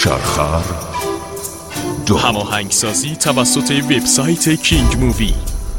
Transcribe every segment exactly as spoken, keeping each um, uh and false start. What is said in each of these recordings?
کوشرخر دو. هماهنگسازی توسط وبسایت کینگ مووی.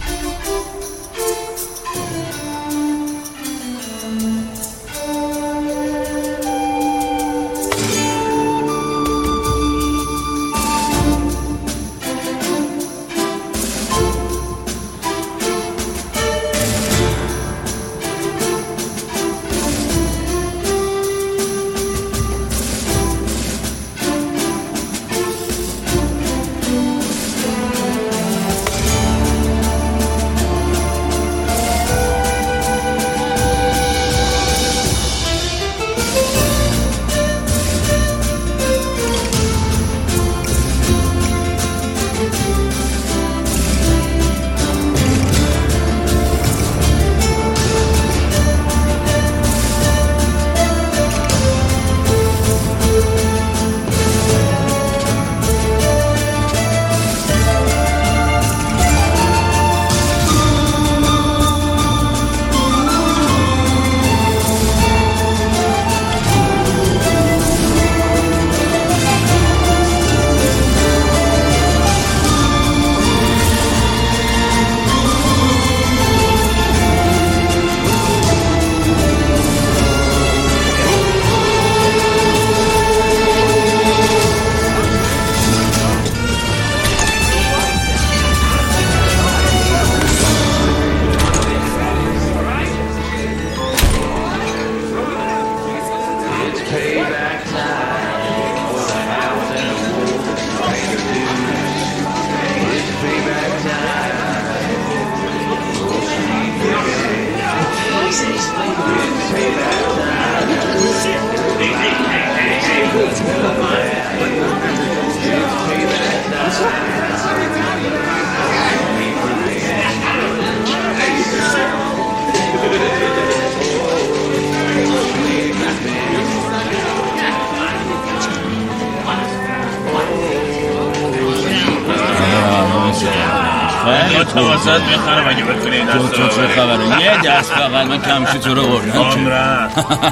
توسط میخرم اگه بتونی دست تو تو چه خبره؟ یه دست بغل من کمشی تو رو بردم. عمرم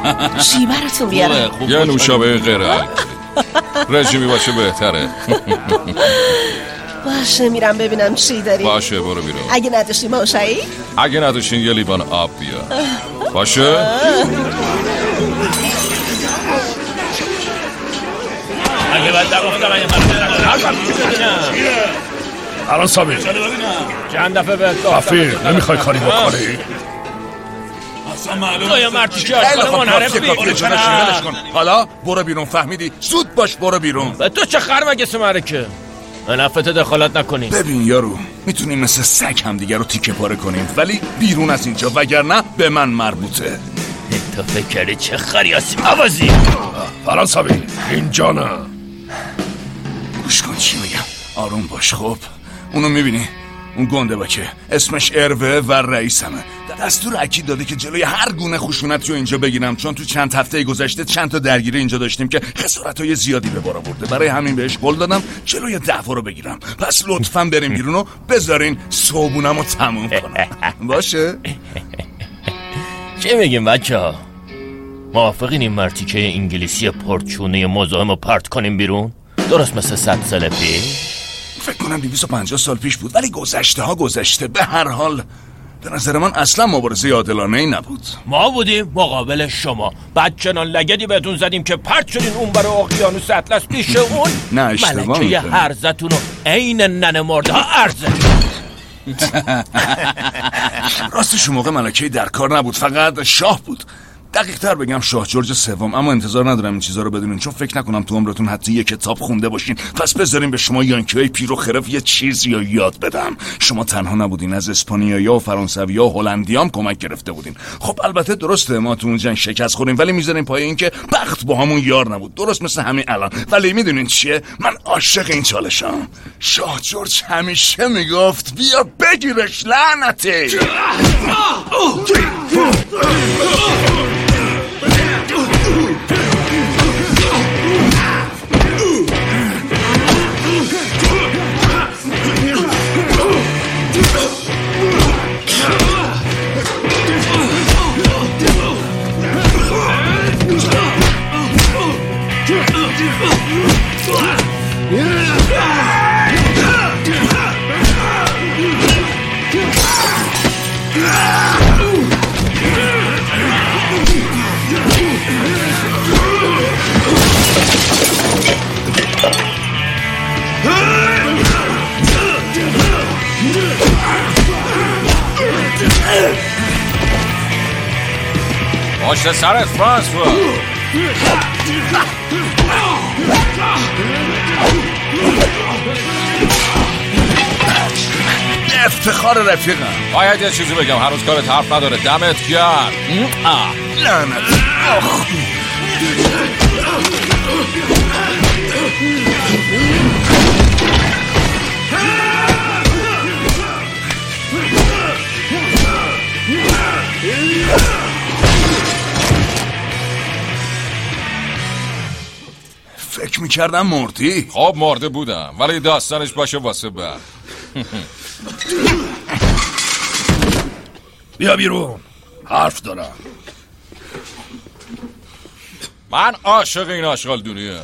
چی براتون بیارم؟ یه نوشابه غیر الکلی رژیمی باشه بهتره. باشه میرم ببینم چی داری. باشه برو بیرون. اگه نداشتی ماشایی؟ اگه نداشتین یه لیوان آب بیا. باشه؟ اگه باید در گفتم اگه الان سامیر چند دفعه بهت غفیر نمیخوای کاری بکنی؟ تو یا مرتی که اشکال منحرف بی حالا برو بیرون فهمیدی؟ زود باش برو بیرون. به تو چه خر مگه سمره که به نفت دخالت نکنی. ببین یارو میتونیم مثل سگ هم دیگر رو تیکه پاره کنیم ولی بیرون از اینجا وگرنه به من مربوطه. تو فکر کردی چه خریاسی موازی فرانسوی اینجا نه. گوش کن چی میگم آروم باش. خب اونو میبینی اون گنده باکه اسمش اروه و رئیسمه. دستور اکید داده که جلوی هر گونه خشونتی رو اینجا بگیرم چون تو چند هفته گذشته چند تا درگیری اینجا داشتیم که خسارت‌های زیادی به بار آورده. برای همین بهش قول دادم جلوی دعوا رو بگیرم. پس لطفاً بریم بیرون و بذارین صبحونمو تموم کنم. باشه؟ چه میگیم بچه‌ها؟ موافقین این مرتیکه انگلیسی پرچونه مزاحم رو پرت کنیم بیرون؟ درست مثل صد سال پیش؟ فکر کنم دویست و پنجاه سال پیش بود ولی گذشته ها گذشته. به هر حال به نظر من اصلا مبارزه عادلانه ای نبود. ما بودیم مقابل شما بعد چنان لگدی بهتون زدیم که پرت شدین اون برای اقیانوس اطلس پیش اون نه اشتباه ملکه هرزتون رو عین ننه مرده ها ارزه. راستش موقع ملکه در کار نبود فقط شاه بود. دقیق تر بگم شاه جورج سوم. اما انتظار ندارم این چیزا رو بدونین چون فکر نکنم تو عمرتون حتی یه کتاب خونده باشین. پس بذارین به شما یانکیای پیر و خرف یه چیزی یا یاد بدم. شما تنها نبودین، از اسپانیایی‌ها و فرانسوی‌ها و هلندی‌ها هم کمک گرفته بودین. خب البته درسته ما تو اون جنگ شکست خوردیم ولی میذاریم پای این که بخت با همون یار نبود. درست مثل همین الان. ولی میدونین چیه؟ من عاشق این چالشام. شاه جورج همیشه میگفت بیا بگیرش لعنتی. پشت سرت فرانسوا. افتخار رفیقم. باید یه چیزی بگم، هنوز کارت حرف نداره. دمت گرم. لعنت. فکر میکردم مردی. خب مرده بودم، ولی داستانش باشه واسه بعد. بیا بیرون، حرف دارم. من عاشق این آشغال دونیه.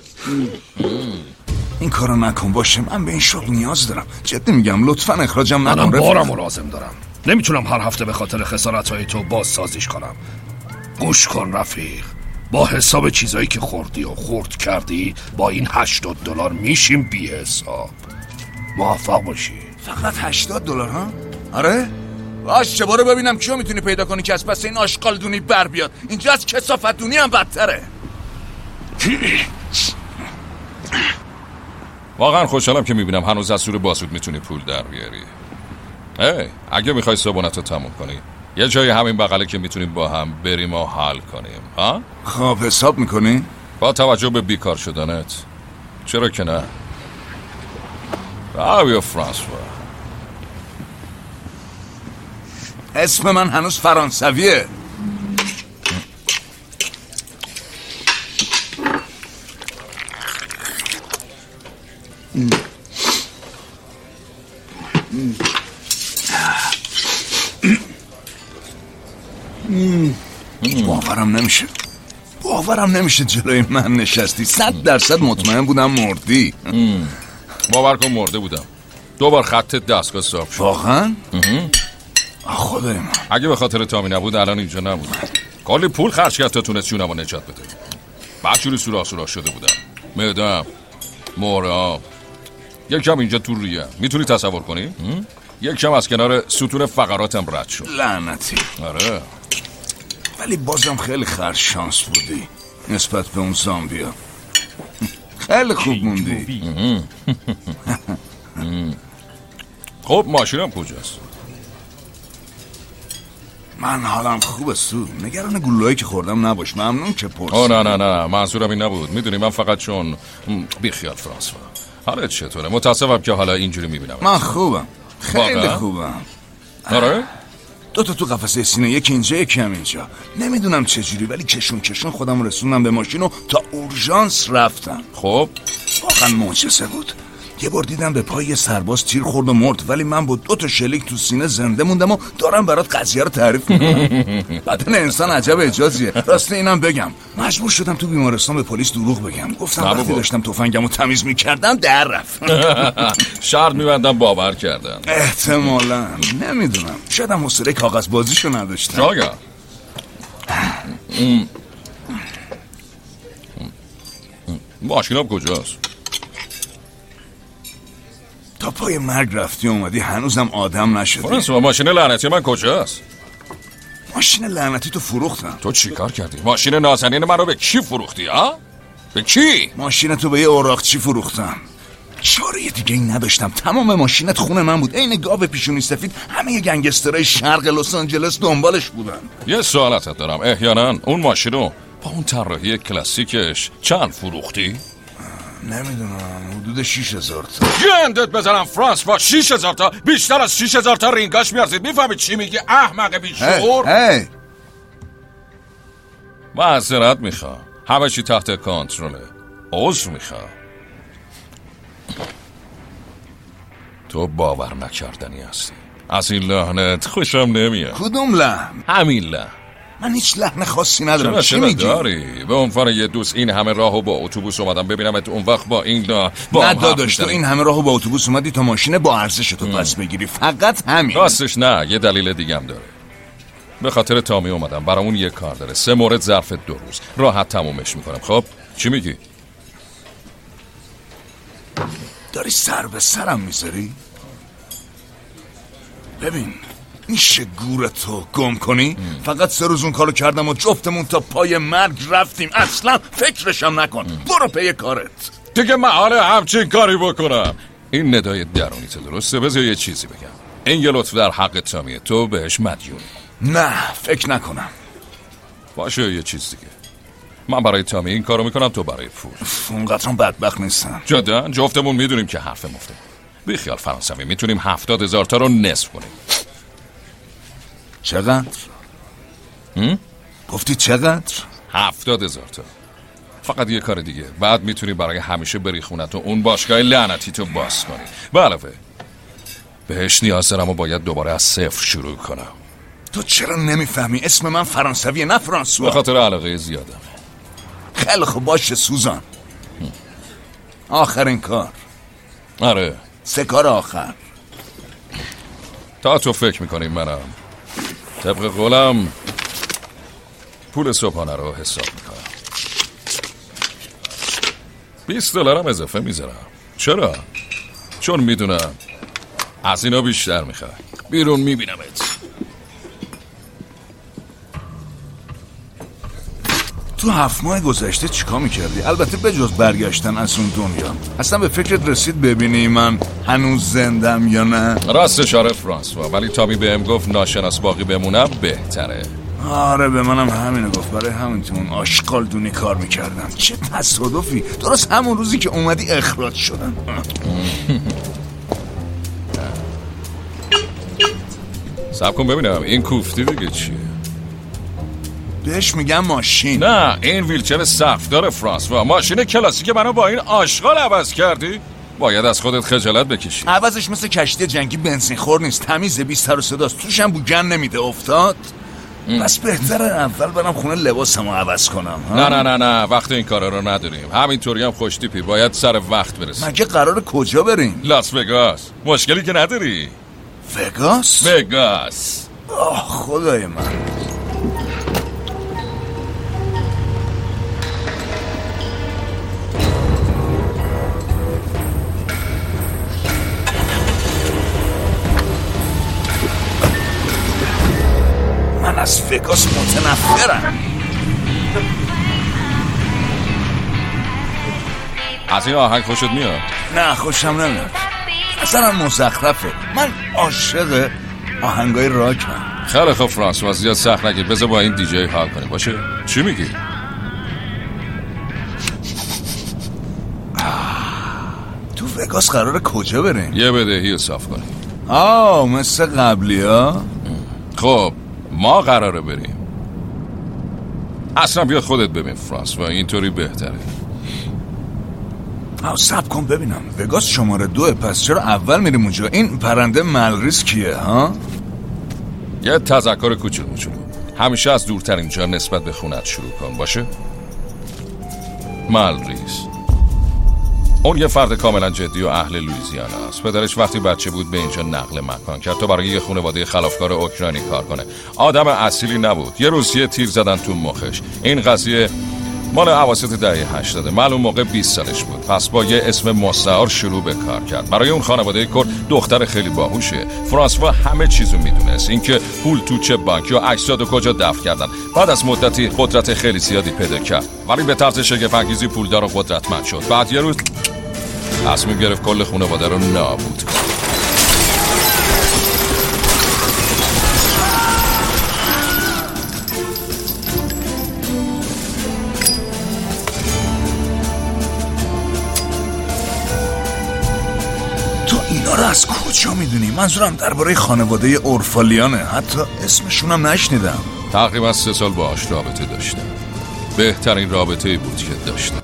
این کارو نکن باشه، من به این شغل نیاز دارم. جدی میگم لطفاً اخراجم نکن. منم بارمو لازم دارم. نمیتونم هر هفته به خاطر خسارتهای تو بازسازیش کنم. گوش کن رفیق، با حساب چیزایی که خوردی و خورد کردی با این هشتاد دلار میشیم بی حساب. موفق باشی. فقط هشتاد دلار ها؟ آره؟ باشه برو ببینم کیو میتونی پیدا کنی که از پس این آشغال دونی بر بیاد. اینجا از کثافت دونی هم بدتره. واقعا خوشحالم که میبینم هنوز از سور باسود میتونی پول در بیاری. هی اگه میخوای صبحونتو تموم کنی یه جای همین بغله که میتونیم با هم بریم و حل کنیم. ها؟ خب حساب میکنی؟ با توجه به بیکار شدنت چرا که نه؟ راوی فرانسوا. اسم من هنوز فرانسویه. باورم نمیشه باورم نمیشه جلوی من نشستی. صد درصد مطمئن بودم مردی. باور کن مرده بودم. دو بار خط دستگاه صاف شد. واقعا؟ خدای من، اگه به خاطر تامی نبود الان اینجا نبودم. کلی پول خرج کرد تا تونست جونمو نجات بده. بعد سوراخ سوراخ شده بودم. معده‌ام، مهره‌ام، یک کم اینجا تو ریه. میتونی تصور کنی؟ یک کم از کنار ستون فقراتم رد شد. لعنتی. آره ولی بازم خیلی خر شانس بودی نسبت به اون زامبیا. خیلی خوب موندی. خب ماشینم کجاست؟ من حالم خوبه سو. نگران گلوهایی که خوردم نباش. ممنون که پرسی. آه نه نه نه منظورم این نبود. میدونی من فقط چون بیخیال فرانسوا. حالا چطوره؟ متاسفم که حالا اینجوری میبینم. من خوبم، خیلی واقعا؟ خوبم. آره؟ دو تا تو قفسه سینه، یکی اینجا یکی هم اینجا. نمیدونم چجوری ولی کشون کشون خودم رسوندم به ماشین و تا اورژانس رفتم. خب واقعا معجزه بود. یه بار دیدم به پای یه سرباز تیر خورد و مرد، ولی من با دو تا شلیک تو سینه زنده موندم و دارم برات قضیه رو تعریف میکنم. بدن انسان عجب اجازیه. راست اینم بگم مجبور شدم تو بیمارستان به پلیس دروغ بگم. گفتم وقتی داشتم تفنگمو تمیز میکردم در رفت. شرط میبندم باور کردن. احتمالاً نمیدونم، شاید هم حوصله کاغذ بازیشو نداشتم. شاگرد ماشینم کجاست؟ تا پای مرگ رفتی اومدی هنوزم آدم نشدی. فرانسوا ماشین لعنتی من کجاست؟ ماشین لعنتی تو فروختم. تو چی کار کردی؟ ماشین نازنین من رو به کی فروختی ها؟ به کی؟ ماشین تو به یه اوراقچی فروختم. چاره دیگه ای نداشتم. تمام ماشینت خونه من بود. عین گاو پیشونی سفید همه گنگسترهای شرق لس آنجلس دنبالش بودن. یه سوالت دارم، احیانا اون ماشین رو با اون طراحی کلاسیکش چند فروختی؟ نمیدونم، حدود شیش هزار تا. گندت بزنم فرانسوا، شیش هزار تا؟ بیشتر از شیش هزار تا رینگاش میارزید. میفهمی چی میگی احمق بیشعور؟ هی هی معذرت میخوام، همه چی تحت کنترله. عذر میخوام. تو باور نکردنی هستی. از این لحنت خوشم نمیاد. کدوم لحن؟ همین لحن. من هیچ لحن خاصی ندارم. چرا چی چرا میگی؟ داری؟ به عنوان یه دوست این همه راهو با اتوبوس اومدم ببینمت اون وقت با این با نه داداش، تو این همه راهو با اتوبوس اومدی تا ماشین با ارزش تو پس بگیری، فقط همین. راستش نه، یه دلیل دیگه هم داره. به خاطر تامی اومدم، برامون یه کار داره، سه مورد ظرف دو روز راحت تمومش میکنم. خب چی میگی؟ داری سر به سرم میذاری؟ ببین میشه گورتو گم کنی؟ ام. فقط سه روز اون کارو کردم و جفتمون تا پای مرگ رفتیم، اصلا فکرشم نکن. برو پی کارت. دیگه من حالا همچین کاری بکنم؟ این ندای درونیت درسته؟ بذار یه چیزی بگم، این یه لطف در حق تامیه، تو بهش مدیونی. نه فکر نکنم. باشه یه چیز دیگه، من برای تامی این کارو میکنم، تو برای پول. اونقدرم بدبخت نیستم. جدا جفتمون میدونیم که حرف مفته. بیخیال فرانسوی، میتونیم هفتاد هزار تا رو نصف کنیم. چقدر؟ هم؟ گفتی چقدر؟ هفتاد هزار تا. فقط یه کار دیگه، بعد میتونی برای همیشه بری خونت و اون باشگاه لعنتی تو باز کنی. به علاوه بهش نیاز دارم و باید دوباره از صفر شروع کنم. تو چرا نمیفهمی؟ اسم من فرانسویه نه فرانسوا. به خاطر علاقه زیادم. خیلی خوب باشه سوزان. آخرین کار. آره سه کار آخر. تا تو فکر میکنی منم طبق قولم پول صبحانه رو حساب میکنم. بیست دلارم اضافه میذارم. چرا؟ چون میدونم از اینا بیشتر میخوای. بیرون میبینمت. تو هفت ماه گذشته چیکار میکردی؟ البته به جز برگشتن از اون دنیا اصلا به فکرت رسید ببینی من هنوز زندم یا نه؟ راستش آره فرانسوا، ولی تامی بهم گفت ناشناس باقی بمونم بهتره. آره به منم همینو گفت، برای همین تو اون آشغال دونی کار میکردم. چه تصادفی، درست همون روزی که اومدی اخراج شدم. صبر کن ببینم این کوفتی دیگه چیه؟ بهش میگم ماشین. نه این ویلچر سقفدار فرانسوا، ماشین کلاسیک منو با این آشغال عوض کردی؟ باید از خودت خجالت بکشی. عوضش مثل کشتی جنگی بنزین خور نیست، تمیزه، بی سر و صداست، توش هم بوگن نمیده. افتاد بس بهتره اول برم خونه لباسمو عوض کنم. نه نه نه نه وقت این کارا رو نداریم. همینطوری هم خوش تیپی، باید سر وقت برسیم. مگه قراره کجا بریم؟ لاس وگاس. مشکلی که نداری؟ وگاس؟ وگاس. آه خدای من. من از وگاس متنفرم. از این آهنگ خوشت میاد؟ نه خوشم نمیاد، اصلا مزخرفه. من عاشق آهنگای راکم. خیلی خوب فرانسوا، زیاد سخت نگیر، بذار با این دیجی حال کنیم باشه؟ چی میگی؟ تو وگاس قراره کجا بریم؟ یه بدهی رو صاف کنیم. آه مثل قبلی ها؟ خب ما قراره بریم. اصلا بیا خودت ببین فرانسوا، اینطوری بهتره. آه سب کن ببینم، وگاس شماره دوه، پس چرا اول میریم اونجا؟ این پرنده ملریس کیه ها؟ یه تذکر کوچولو موچولو، همیشه از دورترین جا نسبت به خونت شروع کن باشه؟ ملریس اون یه فرد کاملا جدی و اهل لوئیزیانا است. پدرش وقتی بچه بود به اینجا نقل مکان کرد تا برای یه خانواده خلافکار اوکراینی کار کنه. آدم اصیلی نبود، یه روسیه تیر زدن تو مخش. این قضیه مال اواسط دهه هشتاد، معلوم موقع بیست سالش بود. پس با یه اسم مستعار شروع به کار کرد. برای اون خانواده کرد دختر خیلی باهوشه. فرانسوا همه چیزو میدونست، اینکه پول تو چه بانک یا اجسادو کجا دفن کردن. بعد از مدتی قدرت خیلی زیادی پیدا کرد، ولی به طرز شگفت‌انگیزی پولدار و قدرتمند شد. بعد یه روز تصمیم گرفت کل خانواده رو نابود کنه. اینا رو از کجا میدونی؟ منظورم درباره خانواده اورفالیانه، حتی اسمشونم نشنیدم. تقریبا سه سال باهاش رابطه داشتم. بهترین رابطه‌ای بود که داشتم.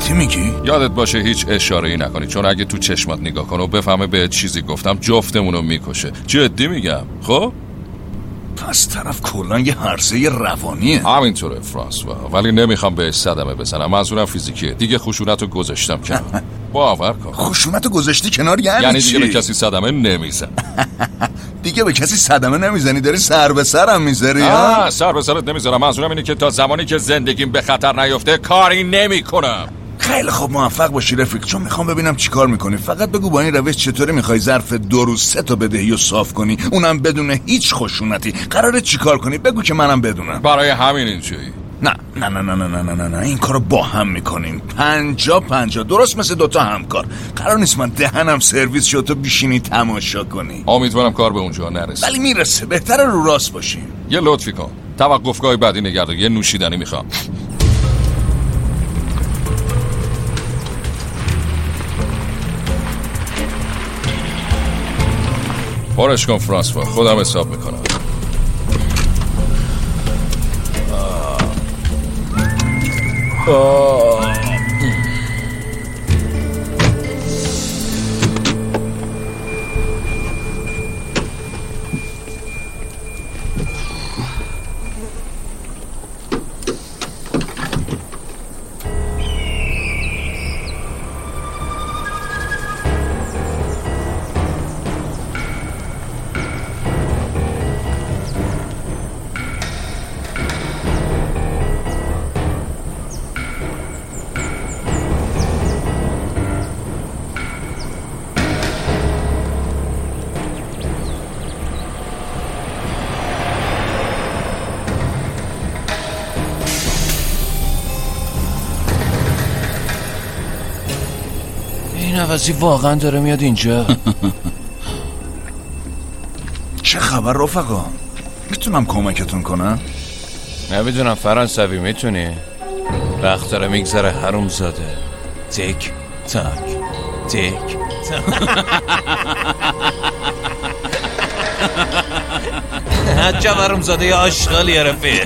جدی میگی؟ یادت باشه هیچ اشاره‌ای نکنی، چون اگه تو چشمات نگاه کنه و بفهمه به چیزی گفتم جفتمونو میکشه. جدی میگم. خب پس طرف کلان یه هرزه روانیه. همینطوره فرانسوا، ولی نمیخوام بهش صدمه بزنم. منظورم فیزیکیه. دیگه خشونتو گذاشتم کنار. باور کن. خشونتو گذاشتی کنار یعنی یعنی چی؟ دیگه به کسی صدمه نمیزن. دیگه به کسی صدمه نمیزنی؟ داری سر به سرم میذاری؟ آه سر به سرت نمیذارم. منظورم اینه که تا زمانی که زندگیم به خطر نیفته کاری نمیکنم. خیلی خوب، موفق باشی رفیق، چون میخوام ببینم چیکار میکنی. فقط بگو با این روش چطوری میخوای ظرف دو روز سه تا بدهی رو صاف کنی، اونم بدون هیچ خشونتی. قراره چیکار کنی؟ بگو که منم بدونم. برای همین اینجایی. نه نه نه نه نه نه نه نه این کارو با هم میکنیم، پنجا پنجا، درست مثل دوتا همکار. قرار نیست من دهنم سرویس شد تو بیشینی تماشا کنی. امیدوارم کار به اونجا نرسه. ولی میرسه، بهتره رو راست باشیم. یه لطفی کن، توقفگاه بعدی نگرد، یه نوشیدنی میخوام. پارش کن فرانسوا، خودم حساب میکنم. آه. این عوضی واقعا داره میاد اینجا. چه خبر رفقا؟ میتونم کمکتون کنم؟ نمیدونم فرانسوی میتونی؟ وقت داره میگذره حروم زاده. تک تاک تک تاک. عجب حروم زاده یا آشغالی رفیق.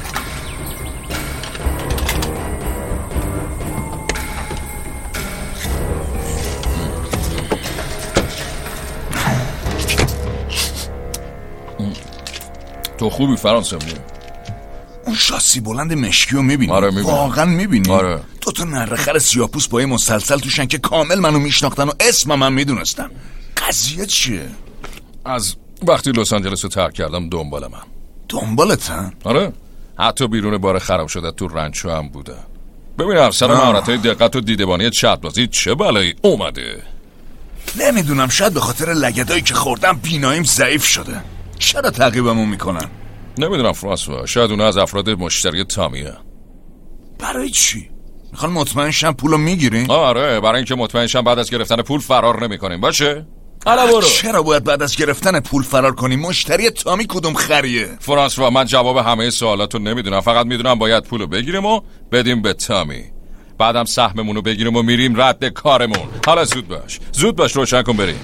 تو خوبی فرانسوی؟ اون شاسی بلند مشکی رو میبینی؟ آره میبینم. واقعا میبینی؟ آره. دو تا نرخر سیاپوس با یه مسلسل توشن که کامل منو میشناختن و اسمم هم میدونستن. قضیه چیه؟ از وقتی لس آنجلس رو ترک کردم دنبال من. دنبالتن؟ آره، حتی بیرون بار خراب شده تو رنچو هم بوده. ببین افسر مهارت‌های دقت و دیدبانی چت‌بازی چه بلایی اومده. نمیدونم، شاید به خاطر لگدایی که خوردم بیناییم ضعیف شده. چرا تعقیبمون میکنن؟ نمیدونم فرانسوا، شاید اونا از افراد مشتری تامیه. برای چی؟ میخوان مطمئن شن پولو میگیرین؟ آره، برای اینکه مطمئن شن بعد از گرفتن پول فرار نمیکنیم. باشه؟ حالا برو. چرا باید بعد از گرفتن پول فرار کنی؟ مشتری تامی کدوم خریه؟ فرانسوا، من جواب همه سوالاتو نمیدونم، فقط میدونم باید پولو بگیریم و بدیم به تامی. بعدم سهممونو بگیریم و میریم رد کارمون. حالا زود باش، زود باش، روشن کن بریم.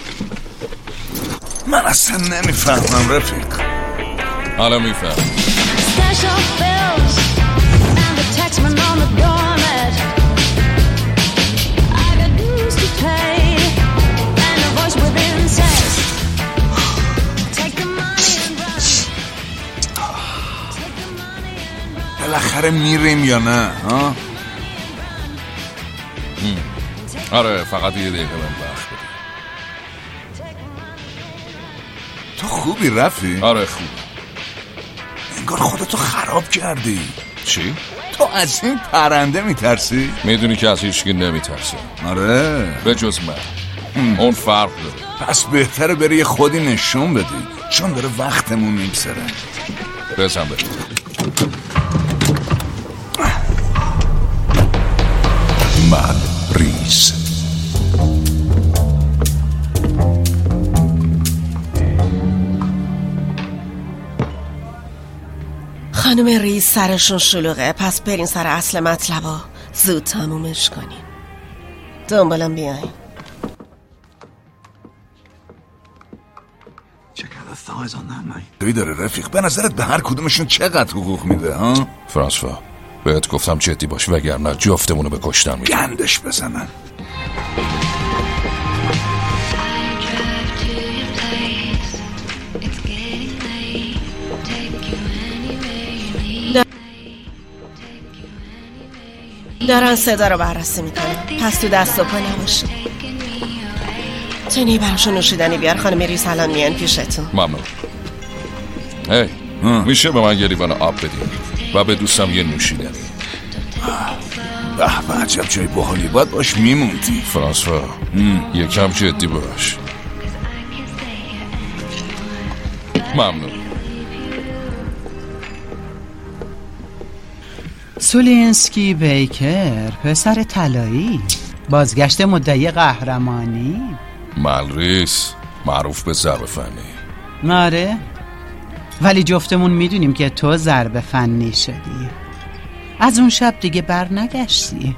من اصلا نمیفهمم رفیق. حالا میفهم. بالاخره میریم یا نه؟ ها؟ آره، فقط یه دقیقه من وقت بده. تو خوبی رفی؟ آره خوب. انگار خودتو خراب کردی. چی؟ تو از این پرنده میترسی؟ میدونی که از هیچکی نمیترسه. آره، به جز من. اون فرق داره. پس بهتره بری خودی نشون بدی، چون داره وقتمون میگذره. بزن بریم. من ریز خانم ریز سرشون شلوغه، پس برین سر اصل مطلبا، زود تمومش کنین. دنبالم بیاین. دوی داره رفیق، به نظرت به هر کدومشون چقدر حقوق میده ها؟ فرانسوا، بهت گفتم جدی باش وگرنه جفتمونو به کشتن میدم. گندش بزنن. دارن صدا رو بررسی میکنن، پس تو دست و پا نباشی. تونی براشون نوشیدنی بیار، خانم ریس الان میان پیشتون. ممنون. هی میشه به من یه لیوان آب بدی و به دوستم یه نوشیدنی. به به عجب جای باحالی، باید باش میموندی. فرانسوا یکم جدی باش. ممنون. سولینسکی بیکر، پسر طلایی، بازگشت مدعی قهرمانی. ملریس، معروف به ضرب فنی. ناره، ولی جفتمون میدونیم که تو ضرب فنی شدی. از اون شب دیگه بر نگشتی.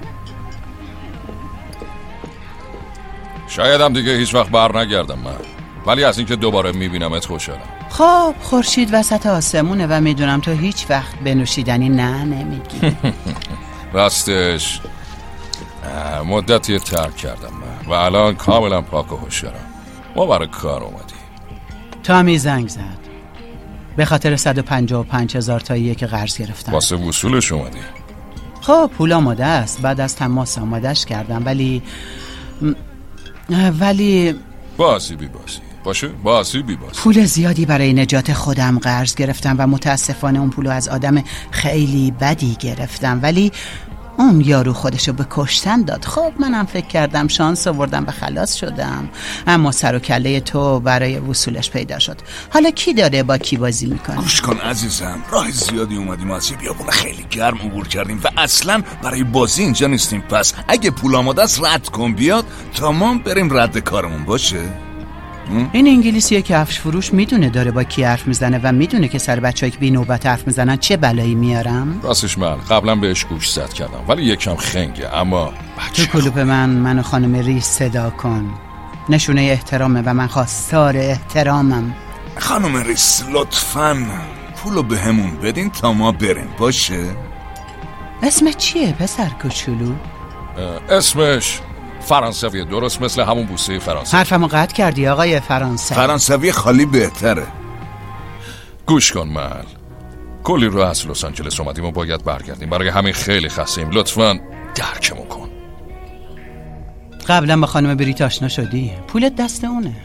شایدم دیگه هیچ وقت بر نگردم من، ولی از اینکه دوباره میبینمت خوشحالم. خب خورشید وسط آسمونه و میدونم تو هیچ وقت به نوشیدنی نه نمیگی. راستش مدتی ترک کردم من و الان کاملا پاک و هوشیارم. ما برای کار اومدی. تامی زنگ زد به خاطر صد و پنجاه و پنج هزار تاییه که قرض گرفتم. واسه وصولش اومدی؟ خب پول آماده است، بعد از تماس آمادش کردم، ولی ولی بازی بی بازی باشه، بازی بی بازی. پول زیادی برای نجات خودم قرض گرفتم و متاسفانه اون پولو از آدم خیلی بدی گرفتم، ولی اون یارو خودشو به کشتن داد. خب منم فکر کردم شانس آوردم و خلاص شدم، اما سر و کله تو برای وصولش پیدا شد. حالا کی داره با کی بازی میکنه؟ گوش کن عزیزم، راه زیادی اومدیم، از یه بیابون خیلی گرم عبور کردیم و اصلا برای بازی اینجا نیستیم. پس اگه پول آماده است رد کن بیاد، تمام بریم رد کارمون باشه. این انگلیسیه که کفش فروش میدونه داره با کی حرف میزنه و میدونه که سر بچه‌ای که بی نوبت حرف میزنن چه بلایی میارم. راستش من قبلا بهش گوش زد کردم ولی یکم خنگه، اما تو کلوپ من منو خانم ریس صدا کن، نشونه احترامه و من خواستار احترامم. خانم ریس لطفاً پولو به همون بدین تا ما بریم باشه. اسمت چیه پسر کوچولو؟ اسمش فرانسویه، درست مثل همون بوسه فرانسوی. حرفمو قطع کردی آقای فرانسوی. فرانسوی خالی بهتره. گوش کن مل، کلی رو از لس آنجلس اومدیم و باید برگردیم، برای همین خیلی خسته‌ایم، لطفاً درکمون کن. قبلا با خانم بریت آشنا شدی، پولت دست اونه.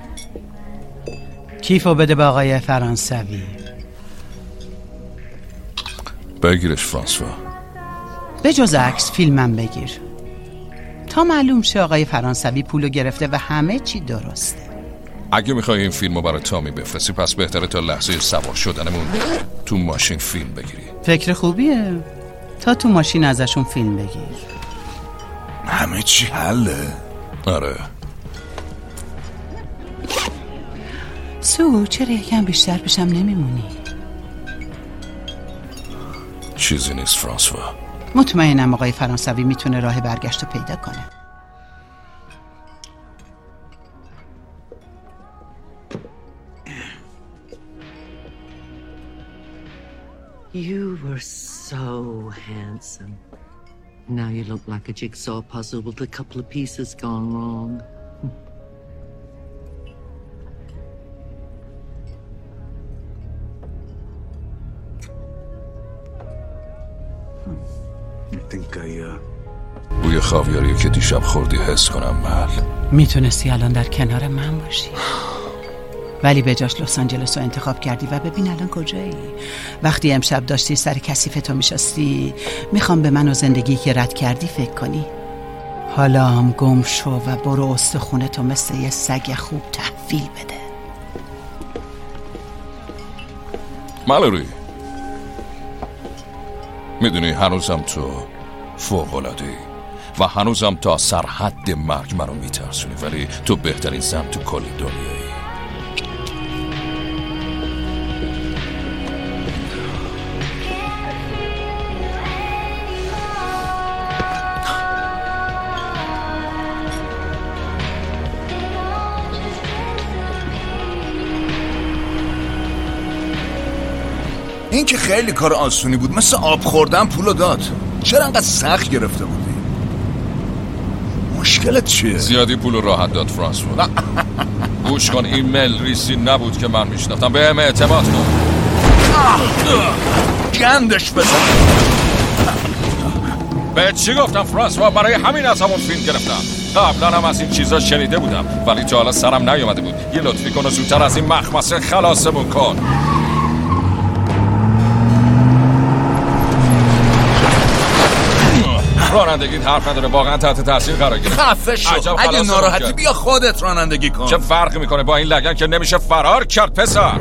کیفو بده به آقای فرانسوی. بگیرش فرانسوا. به جز عکس فیلمم بگیر تا معلوم شه آقای فرانسوی پولو گرفته و همه چی درسته. اگه میخوای این فیلمو برای تامی بفرستی پس بهتره تا لحظه سوار شدنمون تو ماشین فیلم بگیری. فکر خوبیه، تا تو ماشین ازشون فیلم بگیر. همه چی حله؟ آره. سو چرا یکم بیشتر پیشم نمیمونی؟ چیزی نیست فرانسوا. مطمئنم آقای فرانسوی میتونه راه برگشت رو پیدا کنه. You were so handsome. Now you look like a jigsaw puzzle with a couple of pieces gone wrong. بوی خاویاری که دیشب خوردی حس کنم مل. میتونستی الان در کنار من باشی، ولی به جاش لس آنجلس رو انتخاب کردی و ببین الان کجایی. وقتی امشب داشتی سر کثیف تو میشستی، میخوام به من و زندگی که رد کردی فکر کنی. حالا هم گم شو و برو استخونه تو مثل یه سگ خوب تحویل بده. مالوری، میدونی هنوزم تو فوق‌العاده‌ای و هنوزم تا سرحد مرگ منو میترسونی، ولی تو بهترین زن تو کل دنیایی. این که خیلی کار آسونی بود، مثل آب خوردن پولو داد. چرا انقدر سخت گرفته بودی؟ مشکلت چیه؟ زیادی پولو راحت داد فرانسوا. گوش کن، این ملریسی نبود که من میشناختم. به هم اعتماد کن. گندش بزن. به چی گفتم فرانسوا؟ برای همین از همون فیلم گرفتم. قبلا هم از این چیزا شنیده بودم ولی تا حالا سرم نیومده بود. یه لطفی کن و زودتر از این مخمسه خلاصمون کن. رانندگی حرف نداره، واقعا تحت تاثیر قرار گرفت. خفه شو. اگه ناراحتی بیا خودت رانندگی کن. چه فرقی میکنه با این لگن که نمیشه فرار کرد پسر.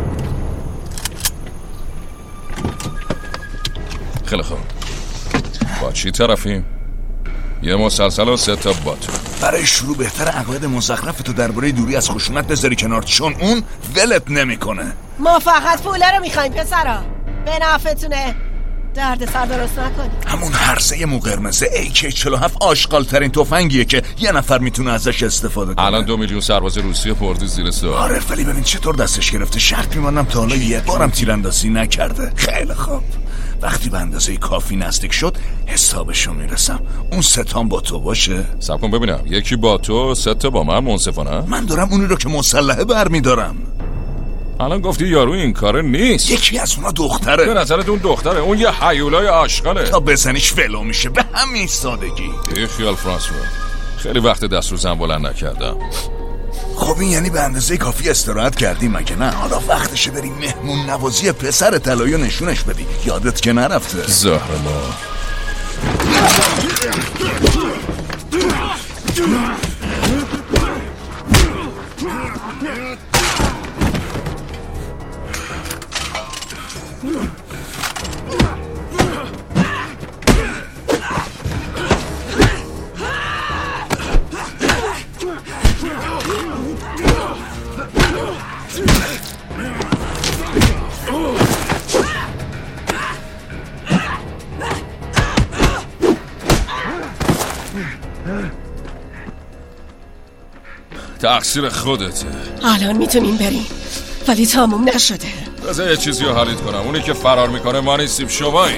خیلی خوب، با چی طرفیم؟ یه مسلسل و سه تا باتون. برای شروع بهتر عقاید مزخرف تو درباره دوری از خشونت بذاری کنار، چون اون ولت نمیکنه. ما فقط پوله رو میخوایم پسرا، به نفعتونه. درد سر درست نکنی. همون هرسه مو قرمزه ای کی چهل و هفت آشغال ترین تفنگیه که یه نفر میتونه ازش استفاده کنه. الان دو میلیون سرباز روسیه پردی زیر سوال. آره ولی ببین چطور دستش گرفته. شرط میمانم تا حالا یه بارم تیراندازی نکرده. خیلی خوب، وقتی به اندازه کافی نزدیک شد حسابشو میرسم. اون ستام با تو باشه. صبر کن ببینم، یکی با تو، سه تا با من منصفانه؟ من دارم اونی رو که مسلحه برمیدارم. الان گفتی یارو این کاره نیست. یکی از اونا دختره. به نظرت اون دختره؟ اون یه هیولای آشغاله. تا بزنیش ولو میشه به همین سادگی. بی خیال فرانسوا، خیلی وقت دست رو زن بلند نکردم. خب این یعنی به اندازه کافی استراحت کردی مگه نه؟ حالا وقتشه بری مهمون نوازی پسر طلایی نشونش بدی. یادت که نرفته زهر ما. تقصیر خودته. الان میتونیم بریم ولی تموم نشده. بذار یه چیزی رو حلیت کنم. اونی که فرار میکنه ما نیستیم، شمایی.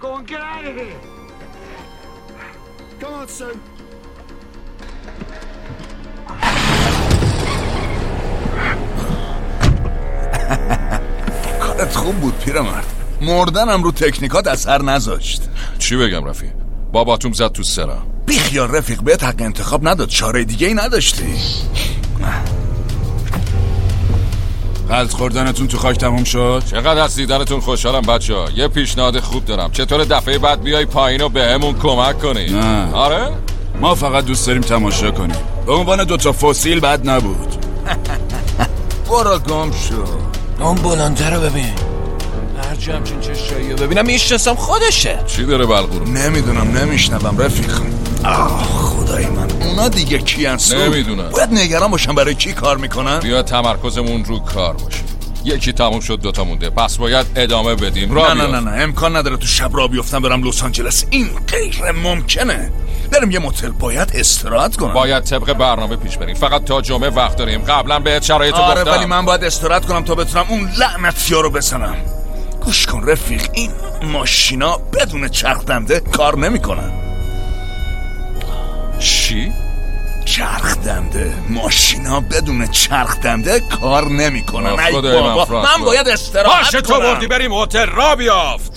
کارت خوب بود پیرمرد. مردنم رو تکنیکات اثر نذاشت. چی بگم رفیق؟ باباتوم زد تو سرم. بیخیال رفیق، بهت حق انتخاب نداد. چاره دیگه ای نداشتی. غلط خوردنتون تو خاک تموم شد؟ چقدر از دیدنتون خوشحالم بچه ها. یه پیشنهاد خوب دارم. چطور دفعه بعد بیای پایین و به همون کمک کنی؟ نه. آره؟ ما فقط دوست داریم تماشا کنیم. به عنوان دوتا فسیل بد نبود. برو گم شو. اون بلنده رو ببین. هرچی همچین چشایی رو ببینم میشناسم خودشه. چی داره بلغورو؟ نمیدونم، نمیشنوم رفیق. آه خدای من، اونا دیگه کی هستن؟ نمیدونم. باید نگران باشم برای کی کار میکنن. بیا تمرکزمون رو کار باشه. یکی تموم شد، دوتا مونده، پس باید ادامه بدیم. نه نه نه نه امکان نداره تو شب را بیفتم برم لس آنجلس. این غیر ممکنه. بریم یه موتل، باید استراحت کنم. باید طبق برنامه پیش بریم. فقط تا جمعه وقت داریم. قبلا بهت شرایطو آره گفتم. ولی من باید استراحت کنم تا بتونم اون لعنتیا رو بزنم. گوش کن رفیق، این ماشینا بدون چرخ دنده کار نمیکنن. چی؟ چرخ دنده. ماشینا بدون چرخ دنده کار نمیکنن. ای بابا من, من باید استراحت باشه کنم. تو بردی بریم هتل را بیافت.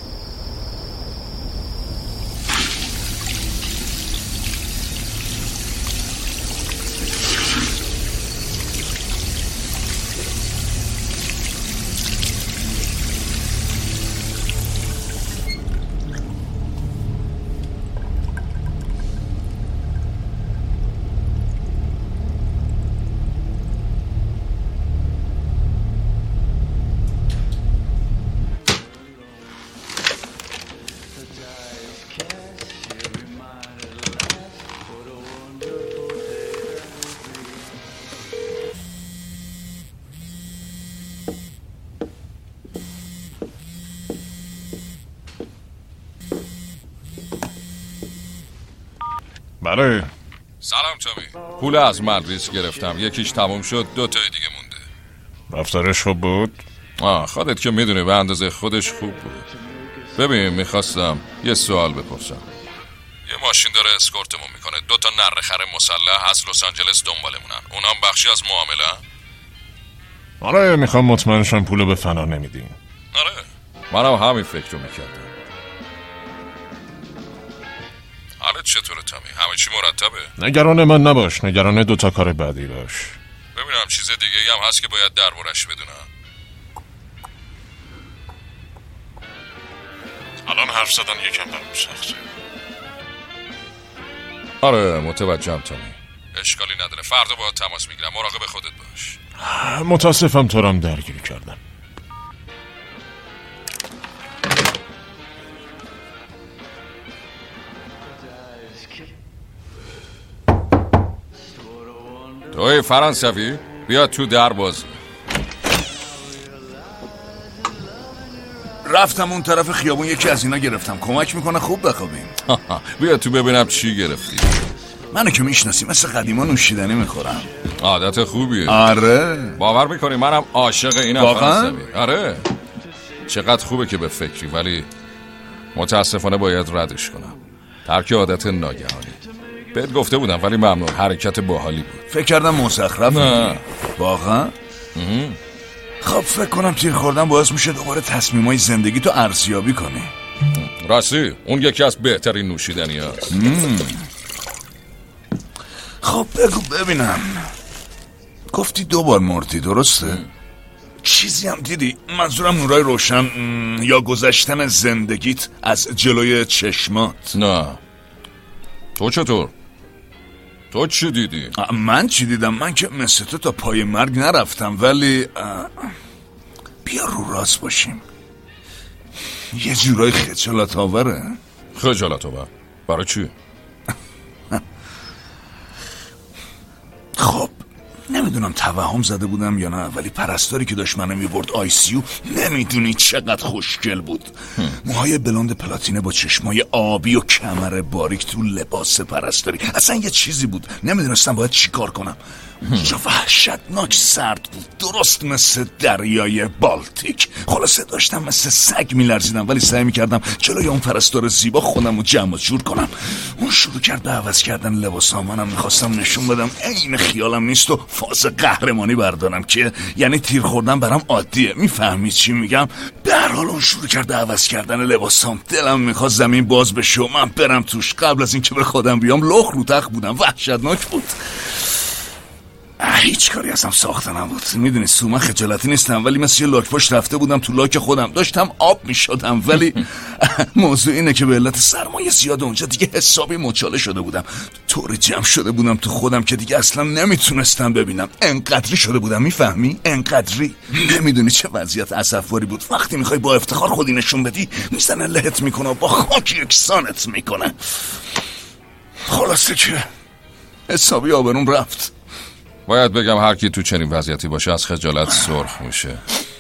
بله. سلام تومی. پول از من ریسک گرفتم. یکیش تموم شد، دو تای دیگه مونده. رفتارش خوب بود؟ آه خودت که میدونی به اندازه خودش خوب بود. ببین میخواستم یه سوال بپرسم. یه ماشین داره اسکورتمون میکنه، دو تا نره خر مسلح از لس آنجلس دنبالمونن، اونام بخشی از معامله. آره میخوام مطمئن شم پولو به فنا نمیدین. آره منم همین فکر رو میکردم. حالت چطوره تامی؟ همه چی مرتبه؟ نگران من نباش، نگران دوتا کار بعدی باش. ببینم چیز دیگه هم هست که باید دربارش بدونم. الان حرف زدن یکم برام سخته. آره متوجهم تامی، اشکالی نداره، فردا باید تماس میگیرم، مراقب خودت باش. متاسفم تو رام درگیری کردم. توی فرانسوی بیا تو در باز. رفتم اون طرف خیابون یکی از اینا گرفتم، کمک میکنه خوب بخوابیم. بیا تو ببینم چی گرفتی. منو که میشناسی مثل قدیما نوشیدنی میخورم. عادت خوبیه. آره باور میکنی منم عاشق اینم. واقعا؟ آره چقدر خوبه که به فکری، ولی متاسفانه باید ردش کنم. ترک عادت ناگهانی. بهت گفته بودم ولی ممنون، حرکت باحالی بود. فکر کردم مزخرف. نه واقعا؟ خب فکر کنم تیر خوردن باعث میشه دوباره تصمیمای زندگی تو ارزیابی کنی. راستی اون یکی از بهترین نوشیدنی هست. خب بگو ببینم، گفتی دو بار مردی درسته؟ چیزی هم دیدی؟ منظورم نورای روشن یا گذشتن زندگیت از جلوی چشمات. نه تو چطور؟ تو چی دیدی؟ من چی دیدم؟ من که مثل تو تا پای مرگ نرفتم، ولی بیا رو راست باشیم، یه جورای خجالت آوره. خجالت آور؟ برای چی؟ خب نمیدونم توهم زده بودم یا نه، ولی پرستاری که داشت منو میبرد آی سی یو نمیدونی چقدر خوشگل بود. موهای بلوند پلاتینه با چشمای آبی و کمر باریک تو لباس پرستاری، اصلا یه چیزی بود، نمیدونستم باید چی کار کنم. اونجا وحشتناک سرد بود، درست مثل دریای بالتیک. خلاصه داشتم مثل سگ میلرزیدم، ولی سعی میکردم جلوی اون پرستار زیبا خودم رو جمع جور کنم. اون شروع کرد به عوض کردن لباسا، منم میخواستم نشون بدم این خیالم نیست و فاز قهرمانی بردارم که یعنی تیر خوردن برام عادیه. میفهمی چی میگم؟ به هر حال اون شروع کرد به عوض کردن لباسام. دلم میخواست زمین باز بشه و من برم توش. قبل از اینکه به خودم بیام لخ رو تخت بودم، وحشتناک بود. هیچ کاری ازم ساخته نبود. میدونی سوما خجالتی نیستم، ولی مثل یه لاک پشت رفته بودم تو لاک خودم، داشتم آب میشدم. ولی موضوع اینه که به علت سرمایه زیاد اونجا دیگه حسابی مچاله شده بودم، طوری جمع شده بودم تو خودم که دیگه اصلا نمیتونستم ببینم. انقدری شده بودم، میفهمی؟ انقدری. نمیدونی چه وضعیت اسفباری بود. وقتی میخوای با افتخار خودی نشون بدی، میزنه لهت میکنه و با خاک یکسانت میکنه. خلاصه که حسابی آبرون رفت. باید بگم هر کی تو چنین وضعیتی باشه از خجالت سرخ میشه.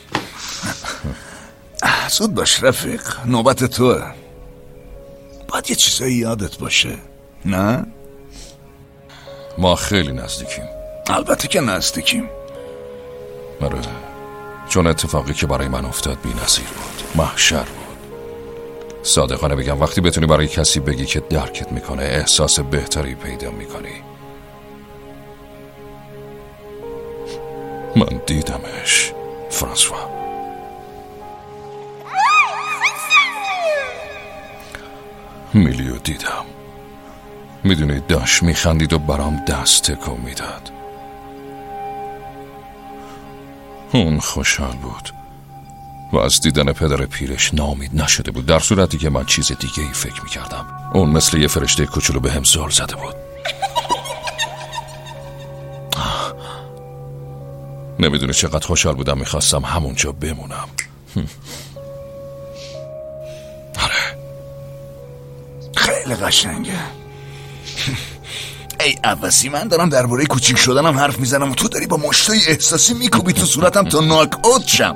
زود باش رفیق، نوبت توه. باید یه چیزایی یادت باشه، نه؟ ما خیلی نزدیکیم. البته که نزدیکیم. آره، چون اتفاقی که برای من افتاد بی نظیر بود، محشر بود. صادقانه بگم وقتی بتونی برای کسی بگی که درکت میکنه، احساس بهتری پیدا میکنی. من دیدمش فرانسوا. میلیو دیدم. میدونی داشت میخندید و برام دست تکون میداد. اون خوشحال بود و از دیدن پدر پیرش ناامید نشده بود، در صورتی که من چیز دیگه ای فکر میکردم. اون مثل یه فرشته کوچولو به هم زل زده بود. نمیدونی چقدر خوشحال بودم، میخواستم همونجا بمونم. آره خیلی قشنگه. ای عوضی، من دارم درباره کوچیک شدنم حرف میزنم و تو داری با مشتای احساسی میکوبی تو صورتم تا ناک اوت شم.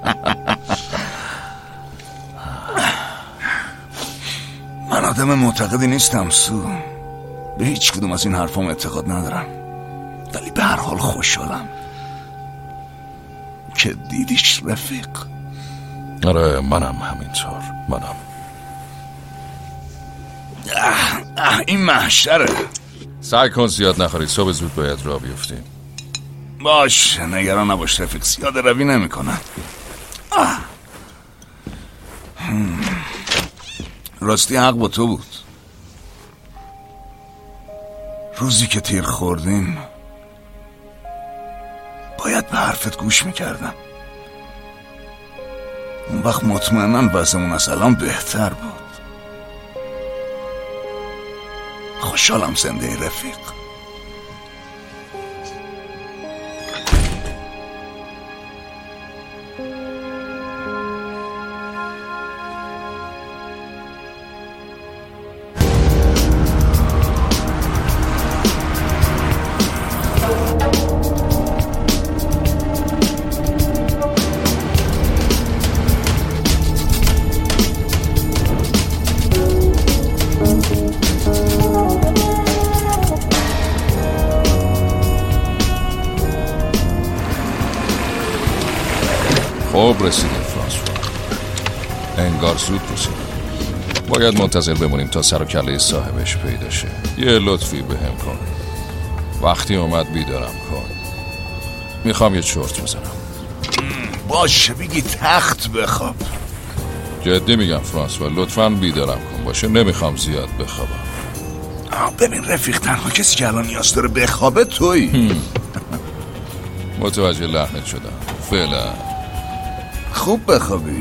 من آدم معتقدی نیستم سو، به هیچ کدوم از این حرفام اعتقاد ندارم، ولی به هر حال خوشحالم. که دیدیش رفیق؟ آره منم همینطور، منم. اه اه این محشره. سعی کن زیاد نخوری، صبح زود باید راه بیفتیم. باش نگران نباش رفیق، زیاده روی نمی کنم. راستی حق با تو بود. روزی که تیر خوردیم باید به حرفت گوش میکردم. اون وقت مطمئناً وضعمون از الان بهتر بود. خوشحالم زنده رفیق. خب رسیدیم فرانسوا، انگار زود رسیدیم. باید منتظر بمونیم تا سر و کله صاحبش پیدا شه. یه لطفی به هم کن، وقتی اومد بیدارم کن. میخوام یه چرت بزنم. باشه بگی تخت بخواب. جدی میگم فرانسوا، لطفاً بیدارم کن باشه، نمیخوام زیاد بخوابم. ببین رفیق، تنها کسی که الان نیاز داره بخوابه تویی. متوجه لحنت شدم. فعلا خوب بخوابی.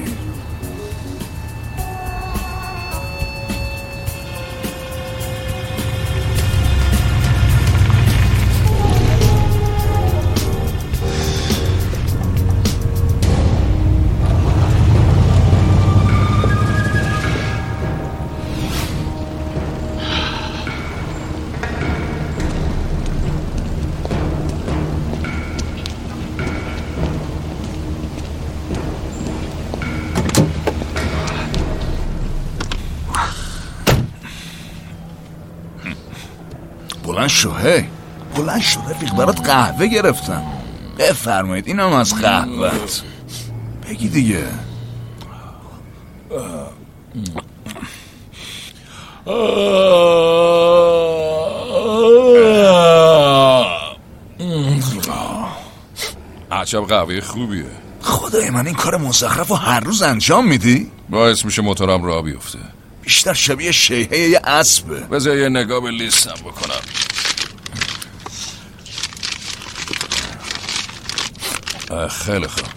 بلند شو، هی بلند شو رفیق، برات قهوه گرفتم. بفرمایید، اینم از قهوه‌ت. بگی دیگه. عجب قهوه خوبیه. خدای من، این کار مزخرف رو هر روز انجام میدی؟ باعث میشه موتورم راه بیفته. بیشتر شبیه شیهه یه اسبه. بذار یه نگاه به لیستم بکنم. خیلی خوب.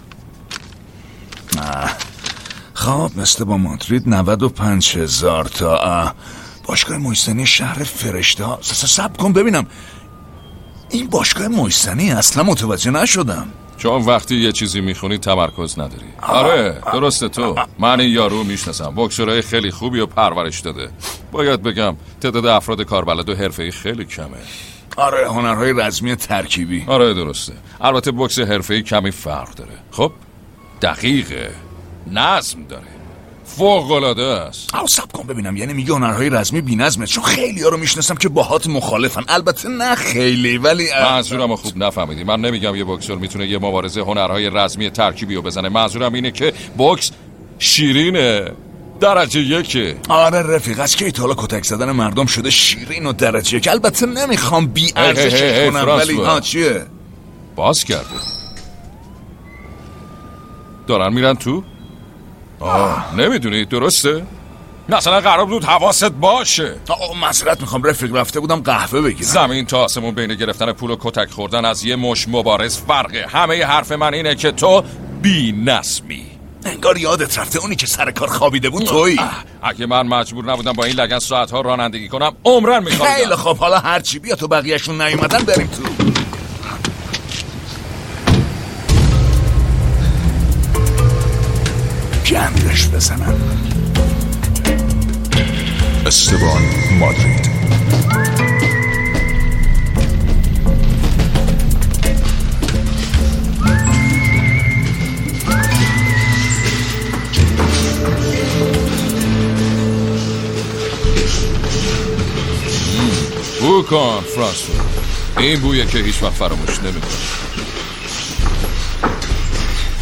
خب مثل با مادرید نود و پنج هزار تا. باشگاه محسنی شهر فرشته ها. سب کن ببینم این باشگاه محسنی، اصلا متوجه نشدم. چون وقتی یه چیزی میخونی تمرکز نداری. آره درسته، تو من این یارو میشناسم، بوکسورای خیلی خوبی و پرورش داده. باید بگم تعداد افراد کاربلد و حرفه‌ای خیلی کمه. آره هنرهای رزمی ترکیبی. آره درسته. البته بوکس حرفه‌ای کمی فرق داره. خب دقیقه، نظم داره، فوق‌العاده است. آو سب کن ببینم، یعنی میگه هنرهای رزمی بی‌نظمه؟ چون خیلی ها رو میشناسم که باهات مخالفن. البته نه خیلی، ولی منظورمو خوب نفهمیدی. من نمیگم یه بوکسور میتونه یه مبارزه هنرهای رزمی ترکیبی رو بزنه. منظورم اینه که بوکس شیرینه، درجه یکه. آره رفیق، از که تا حالا کتک زدن مردم شده شیرین و درجه یک. البته نمیخوام بی ارزشش کنم، ولی ها چیه؟ باز کرده دارن میرن تو. آه نمیدونی درسته؟ مثلا قرار بود حواست باشه. آه معذرت میخوام رفیق، رفته بودم قهوه بگیرم. زمین تا آسمون بین گرفتن پول و کتک خوردن از یه مش مبارز فرقه. همه حرف من اینه که تو بی نظمی. انگار یادت رفته اونی که سر کار خوابیده بود تویی. اگه من مجبور نبودم با این لگن ساعتها رانندگی کنم عمرن میخوام. خیلی خب، حالا هرچی بیا تو بقیهشون نیومدن بریم تو. گندش بزنن. استبان مادرید. بو کن فرانسوا، این بویه که هیچ وقت فراموش نمیکنم.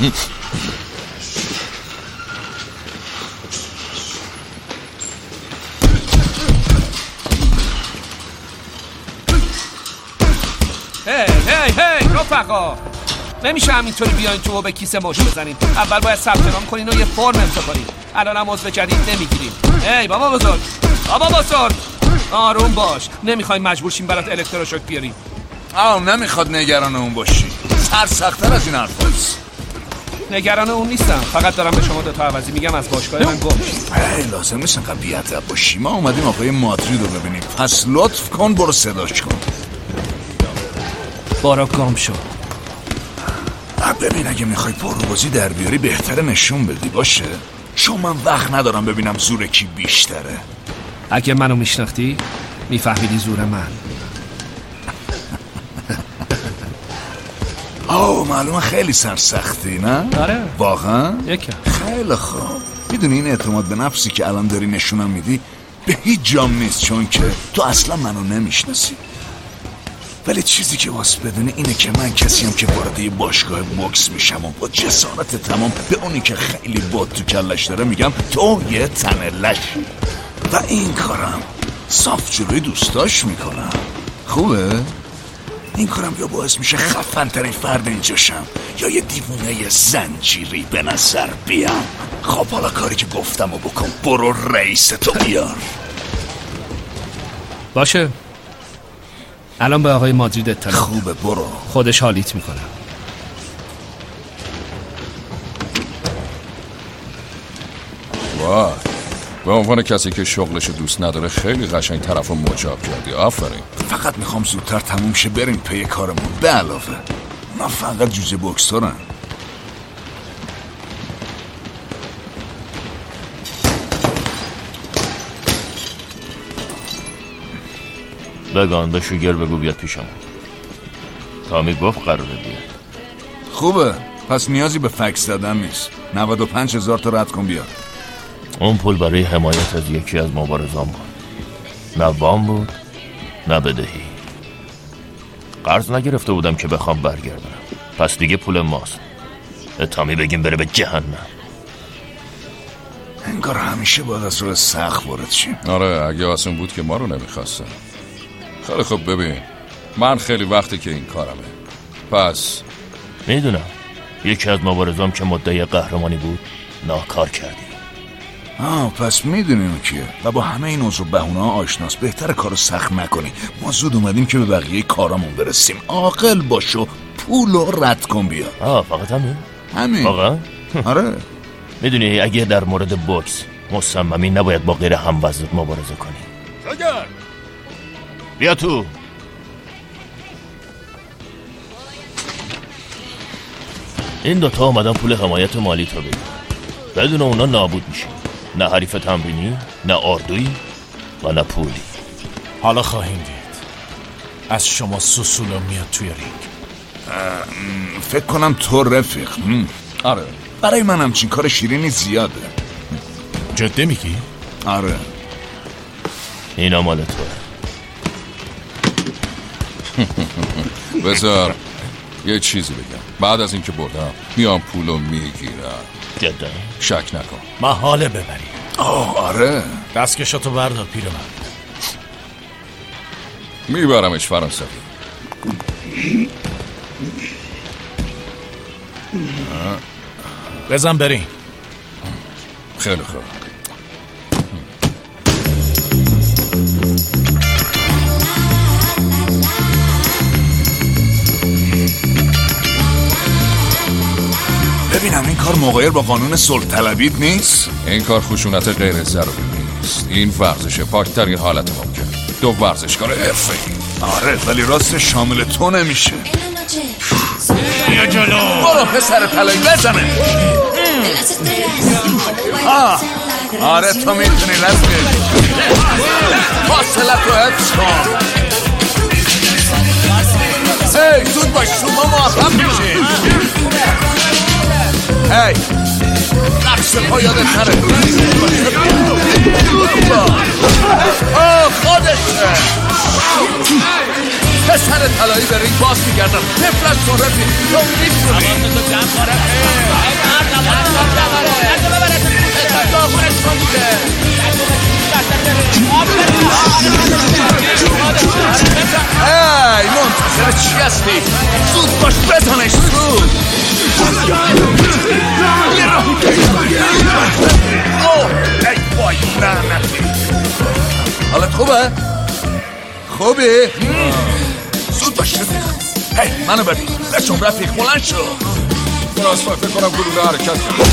هی هی هی رفقا، نمیشه همینطوری بیاین تو و به کیسه مش بزنین. اول باید ثبت نام کنین و یه فرم امضا کنین. الان هم عضو جدید نمیگیریم. هی بابا بزرگ، بابا بزرگ، آروم باش. نمیخوایم مجبور شیم برات الکتروشوک بیاریم. آه نمیخواد نگران اون باشی. سر سخت‌تر از این حرفاست. نگران اون نیستم، فقط دارم به شما دو تا عوضی میگم از باشگاه من گم شید. ای لازم نیست انقدر بی‌ادب باشی. ما اومدیم آقای مادرید رو ببینیم، پس لطف کن برو صداش کن. بارا گم شو. ببین اگه میخوای پروبازی در بیاری بهتره نشون بدی باشه، چون من وقت ندارم ببینم زور کی بیشتره. اگه منو میشناختی میفهمیدی زور من. آه معلومه خیلی سرسختی نه؟ آره واقعا؟ یکم. خیلی خوب. میدونی این اعتماد به نفسی که الان داری نشونم میدی به هیچ جام نیست، چون که تو اصلا منو نمیشناسی. ولی چیزی که واسه بدونی اینه که من کسیم که وارد یه باشگاه بوکس میشم و با جسارت تمام به اونی که خیلی باد تو کلش داره میگم تو یه تن لشی، و این کارم صاف جلوی دوستاش میکنم. خوبه؟ این کارم یا باعث میشه خفن ترین فرد اینجا شم یا یه دیوونه زنجیری به نظر بیام. خب حالا کاری که گفتم و بکن، برو رئیس تو بیار. باشه، الان به آقای مادرید اطلاع. خوبه برو، خودش حالیت میکنه. وای، به عنوان کسی که شغلش دوست نداره خیلی قشنگ طرف رو مجاب کردی. آفرین. فقط میخوام زودتر تموم شه بریم پی کارمون. به علاوه اونا فقط جوجه بوکسورن. بگان به شوگر بگو بیاد پیشم. تامی گفت قراره بیاد. خوبه، پس نیازی به فکس دادن نیست. نود و پنج هزار تا رد کن بیاد. اون پول برای حمایت از یکی از مبارزان بود، نه وام بود نه بدهی. قرض نگرفته بودم که بخوام برگردم، پس دیگه پول ماست. به تامی بگیم بره به جهنم. انگار همیشه باید از روی سخت وارد شیم. آره اگه آسون بود که ما رو نمیخواستن. خیلی خوب، ببین من خیلی وقتی که این کارمه، پس میدونم یکی از مبارزام که مدعی قهرمانی بود ناکار کردی. آه پس میدونیم کیه و با همه این عذر و بهونه ها آشناس. بهتره کارو سخت نکنی. ما زود اومدیم که به بقیه کارامون برسیم. عاقل باشو، پولو رد کن بیا. آه فقط همین؟ همین واقعا؟ آره. میدونی اگه در مورد بوکس مصممی نباید با غیر هموزنت مبارزه کنی. شاگر بیا تو. این دوتا آمدن پول حمایت مالی تو بگیر. بدون اونا نابود میشی. نه حریف تمرینی، نه آردویی و نه پولی. حالا خواهیم دید از شما سوسولو میاد توی رینگ. فکر کنم تو رفیق. آره برای من همچین کار شیرینی زیاده. جدی میگی؟ آره. اینا مال توه. بذار یه چیزی بگم. بعد از اینکه بردم میام پولو میگیرم. جدا شک نکن. محاله ببری. آه آره. دستکشاتو بردار پیرمرد. میبرمش فرانسوی. بزن بریم. خیلی خوب. ببینم این کار مغایر با قانون صلح طلبیت نیست؟ این کار خشونت غیر ضروری نیست. این ورزش پاکترین حالت ممکن. دو ورزشکار حرفه‌ای. آره ولی راست شامل تو نمیشه. بیا جلو. برو پسر طلایی بزنه. آه آره تو میتونی لزگه. فاصله تو حفظ کن. هی زود باش شما موفق میشین. هی نقص پا یادت نره. آه خودشه. پسر طلایی به رینگ باز میگردم. نفرت کن رفیق، تو میتونی. تو جمع کنه ای منتظر چی هستی؟ زود باش بزنش زود. اوه ای وای لعنتی. حالت خوبه؟ خوبی؟ زود باش رفیق. هی منو ببین بچم رفیق بلند شو. فرانسوا فکر کنم گلوله حرکت کرد.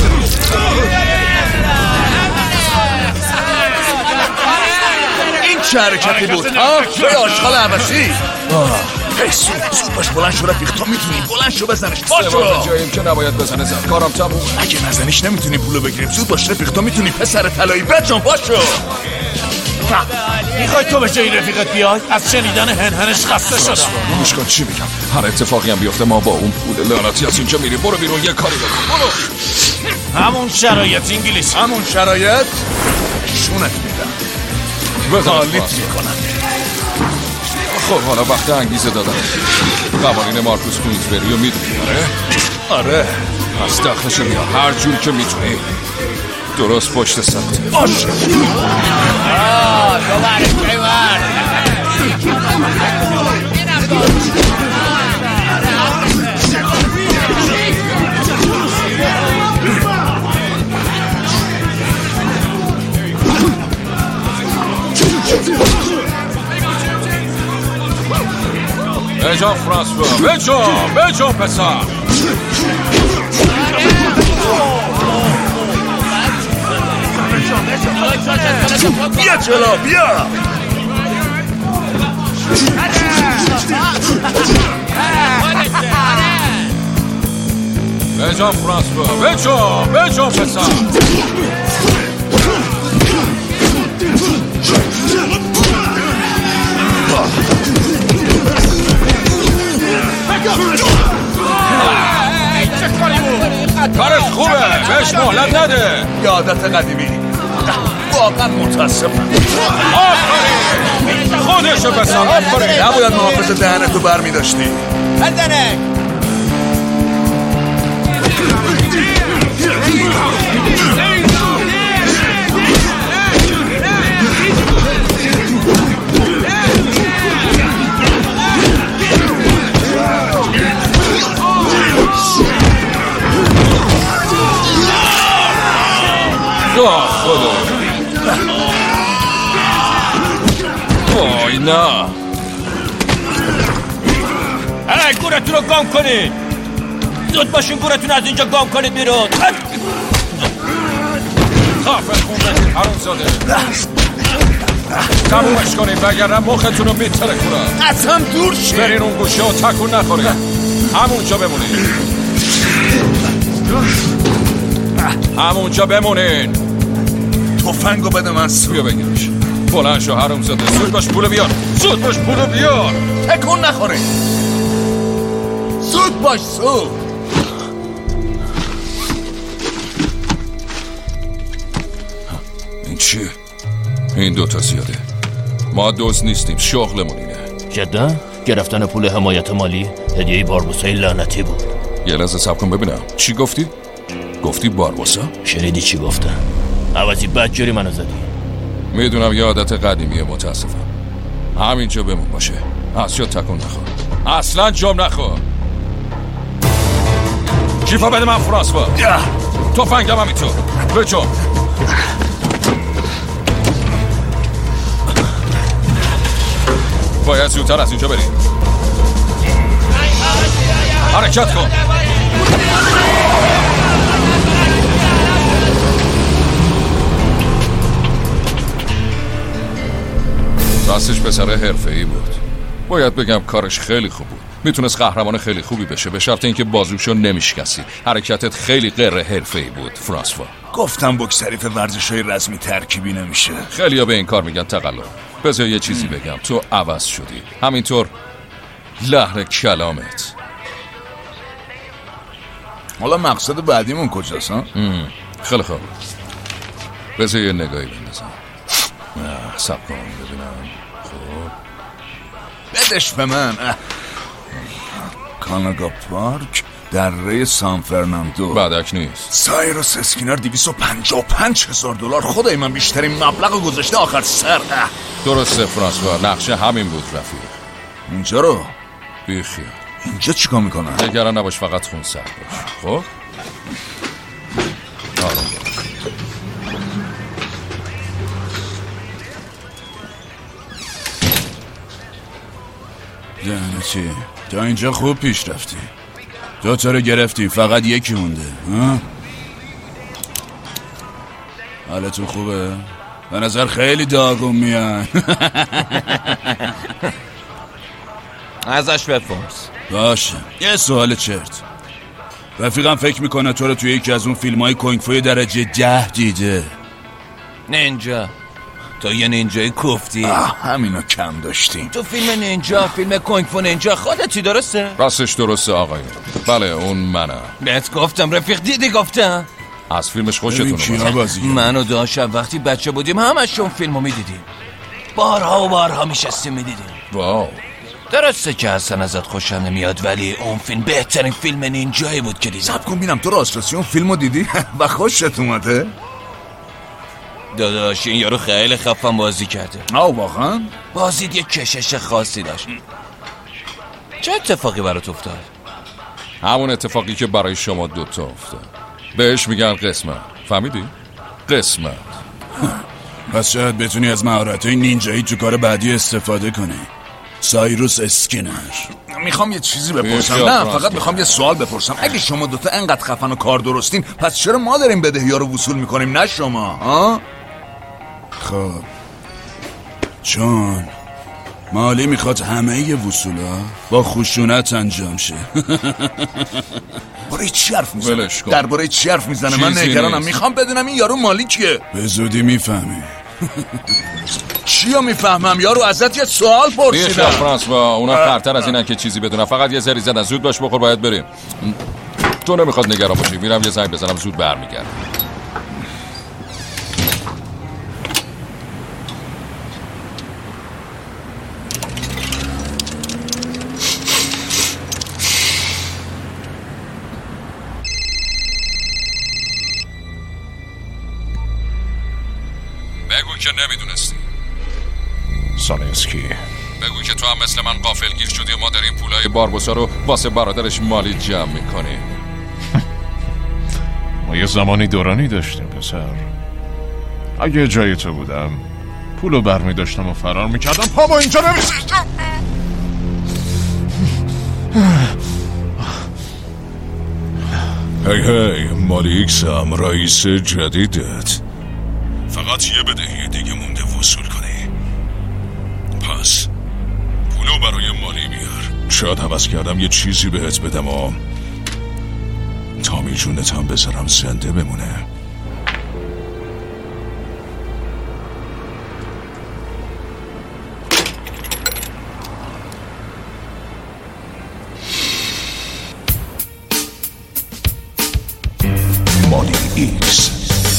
این چه حرکتی بود ها؟ توی آشغال عباسی. هی سود سود باش بلند شو رفیق، تو میتونی. بلند شو بزنش. باشو سوار جاییم که نباید بزنه زن. کارم تموم. اگه نزنیش نمیتونی پولو بگیریم. زود باش رفیق، تو میتونی پسر طلایی. بچم باشو. میخوای تو به جای رفیقت بیای؟ از شنیدن هنهنش خسته شدم. گوش کن چی میگم. هر اتفاقی هم بیفته ما با اون پول لعنتی از اینجا میریم. برو بیرون یه کاری بکن. برو. همون شرایط انگلیسی. همون شرایط شونت میدم. حالیت میکنم. خب حالا وقت انگیزه دادم. قوانین مارکوس کوینزبری رو میدونی آره؟ آره. پس دخلشو بیا هر جور که میتونی. درست پشت سمت. باش. آه تو برش بیور. بجام فرانسوا بجام بجام پسر. بیا جلو بیا. بجام فرانسوا بجام بجام پسر. کارش خوبه بهش مهلت نده. یادت قدیمی واقعا متاسفم. آفرین خودشو بسن. آفرین نباید محافظ دهنتو بر می داشتی. بزنه آه خدا. وای نه. ای گورتون رو گام کنید. زود باشین گورتون از اینجا گام کنید بیرون. خافت خون رسید حروم زاده. تمومش کنید وگرنه مختون رو میتره کنم. قسم دور شید. برین اون گوشه و تکون نخورید. همونجا بمونید. همونجا بمونین. تفنگو بده من سو. بیا بگیرش. بلند شو حروم زاده. زود باش پولو بیار. زود باش پولو بیار. تکون نخوره. زود باش سو. این چیه؟ این دوتا زیاده. ما دوز نیستیم شغلمون اینه. جدا؟ گرفتن پول حمایت مالی هدیه باربوسای لعنتی بود. یه لحظه صبر کن ببینم. چی گفتی؟ گفتی باربوسا؟ شنیدی چی گفتن؟ عوضی بدجوری منو زدی. میدونم یه عادت قدیمیه متاسفم. همینجا بمون باشه. از جا تکون نخور. اصلا جام نخور. کیفا بده من فرانسوا. تفنگم همینطور. بجام. باید زودتر از اینجا بریم. حرکت کن. راستش پسر حرفه‌ای بود. باید بگم کارش خیلی خوب بود. میتونست قهرمان خیلی خوبی بشه به شرط اینکه بازوشو نمیشکستی. حرکتت خیلی غیر حرفه‌ای بود فرانسوا. گفتم بوکس حریف ورزش‌های رزمی ترکیبی نمیشه. خیلیا به این کار میگن تقلب. بذار یه چیزی بگم، تو عوض شدی. همینطور لحن کلامت. حالا مقصد بعدیمون کجاست ها؟ خیلی خوب. بذار یه نگاهی بندازم. صبر کن ببینم. خب بدش به من. کاناگا پارک، دره سان فرناندو. بدک نیست. سایروس اسکینر دویست و پنجاه و پنج هزار دلار. خدای من بیشترین مبلغ گذاشته آخر سر. درسته فرانسوا، نقشه همین بود رفیق. اینجا رو بیخیال. اینجا چیکار میکنن؟ نگران نباش، فقط خون سر باش. خب آروم باش. دهنه چی؟ تا اینجا خوب پیش رفتی. دو تا رو گرفتی، فقط یکی مونده. ها؟ حالتون خوبه؟ به نظر خیلی داغون میان. ازش بپرس. باشه، یه سوال چرت. رفیقم فکر میکنه تو رو توی یکی از اون فیلم های کنگ فوی درجه ده دیده. نینجا. تو یه نینجای کوفتی. همینو کم داشتیم. تو فیلم نینجا، فیلم کنگ فو نینجا خودتی، درسته؟ راستش درسته آقای. بله اون منم. بهت گفتم رفیق، دیدی گفتم از فیلمش خوشتون اومد؟ من و داشتم وقتی بچه بودیم همش اون فیلمو میدیدیم. بارها و بارها میشستیم میدیدیم. واو. درسته که اصلا ازت خوشم نمیاد، ولی اون فیلم بهترین فیلم نینجایی بود که دیدم. صبر کن ببینم، تو راست راستی اون فیلمو دیدی و خوشت اومده؟ داداش این یارو خیلی خفن بازی کرده. آه واقعا؟ بازید یه کشش خاصی داشت. چه اتفاقی برات افتاد؟ همون اتفاقی که برای شما دوتا افتاد. بهش میگن قسمت. فهمیدی؟ قسمت. پس شاید بتونی از مهارت‌های نینجایی تو کار بعدی استفاده کنی. سایروس اسکینر. میخوام یه چیزی بپرسم. نه فقط میخوام یه سوال بپرسم. اگه شما دوتا انقدر خفن و کار درستین، پس چرا ما داریم بدهی‌ها رو وصول میکنیم نه شما؟ ها؟ خب چون مالی میخواد همه ی وصولا با خشونت انجام شه. برای چی حرف میزنه؟ درباره چی حرف میزنه؟ من نگرانم. میخوام بدونم این یارو مالی کیه. به زودی میفهمی. چیو میفهمم یارو؟ ازت یه سوال پرسیدم. بیخیال فرانسوا، اونا خرتر از اینن که چیزی بدونن. فقط یه ذره زدن. زود باش بخور، باید بریم. تو نمیخواد نگران باشی. میرم یه زنگ بزنم، زود برمیگردم. بگو که نمیدونستی. سالنسکی، بگو که تو هم مثل من غافلگیر شدی و ما داریم پولای باربوسا رو واسه برادرش مالی جمع میکنیم. ما یه زمانی دورانی داشتیم پسر. اگه جای تو بودم پولو برمی داشتم و فرار میکردم. پامو اینجا نمیشتم. هی هی مالیکسم، رئیس جدیدت. فقط یه بدهی دیگه مونده وصول کنی. پس پولو برای مالی بیار. شاید حوض کردم یه چیزی بهت بدم و تامی جونت هم بذارم زنده بمونه. مالی ایکس.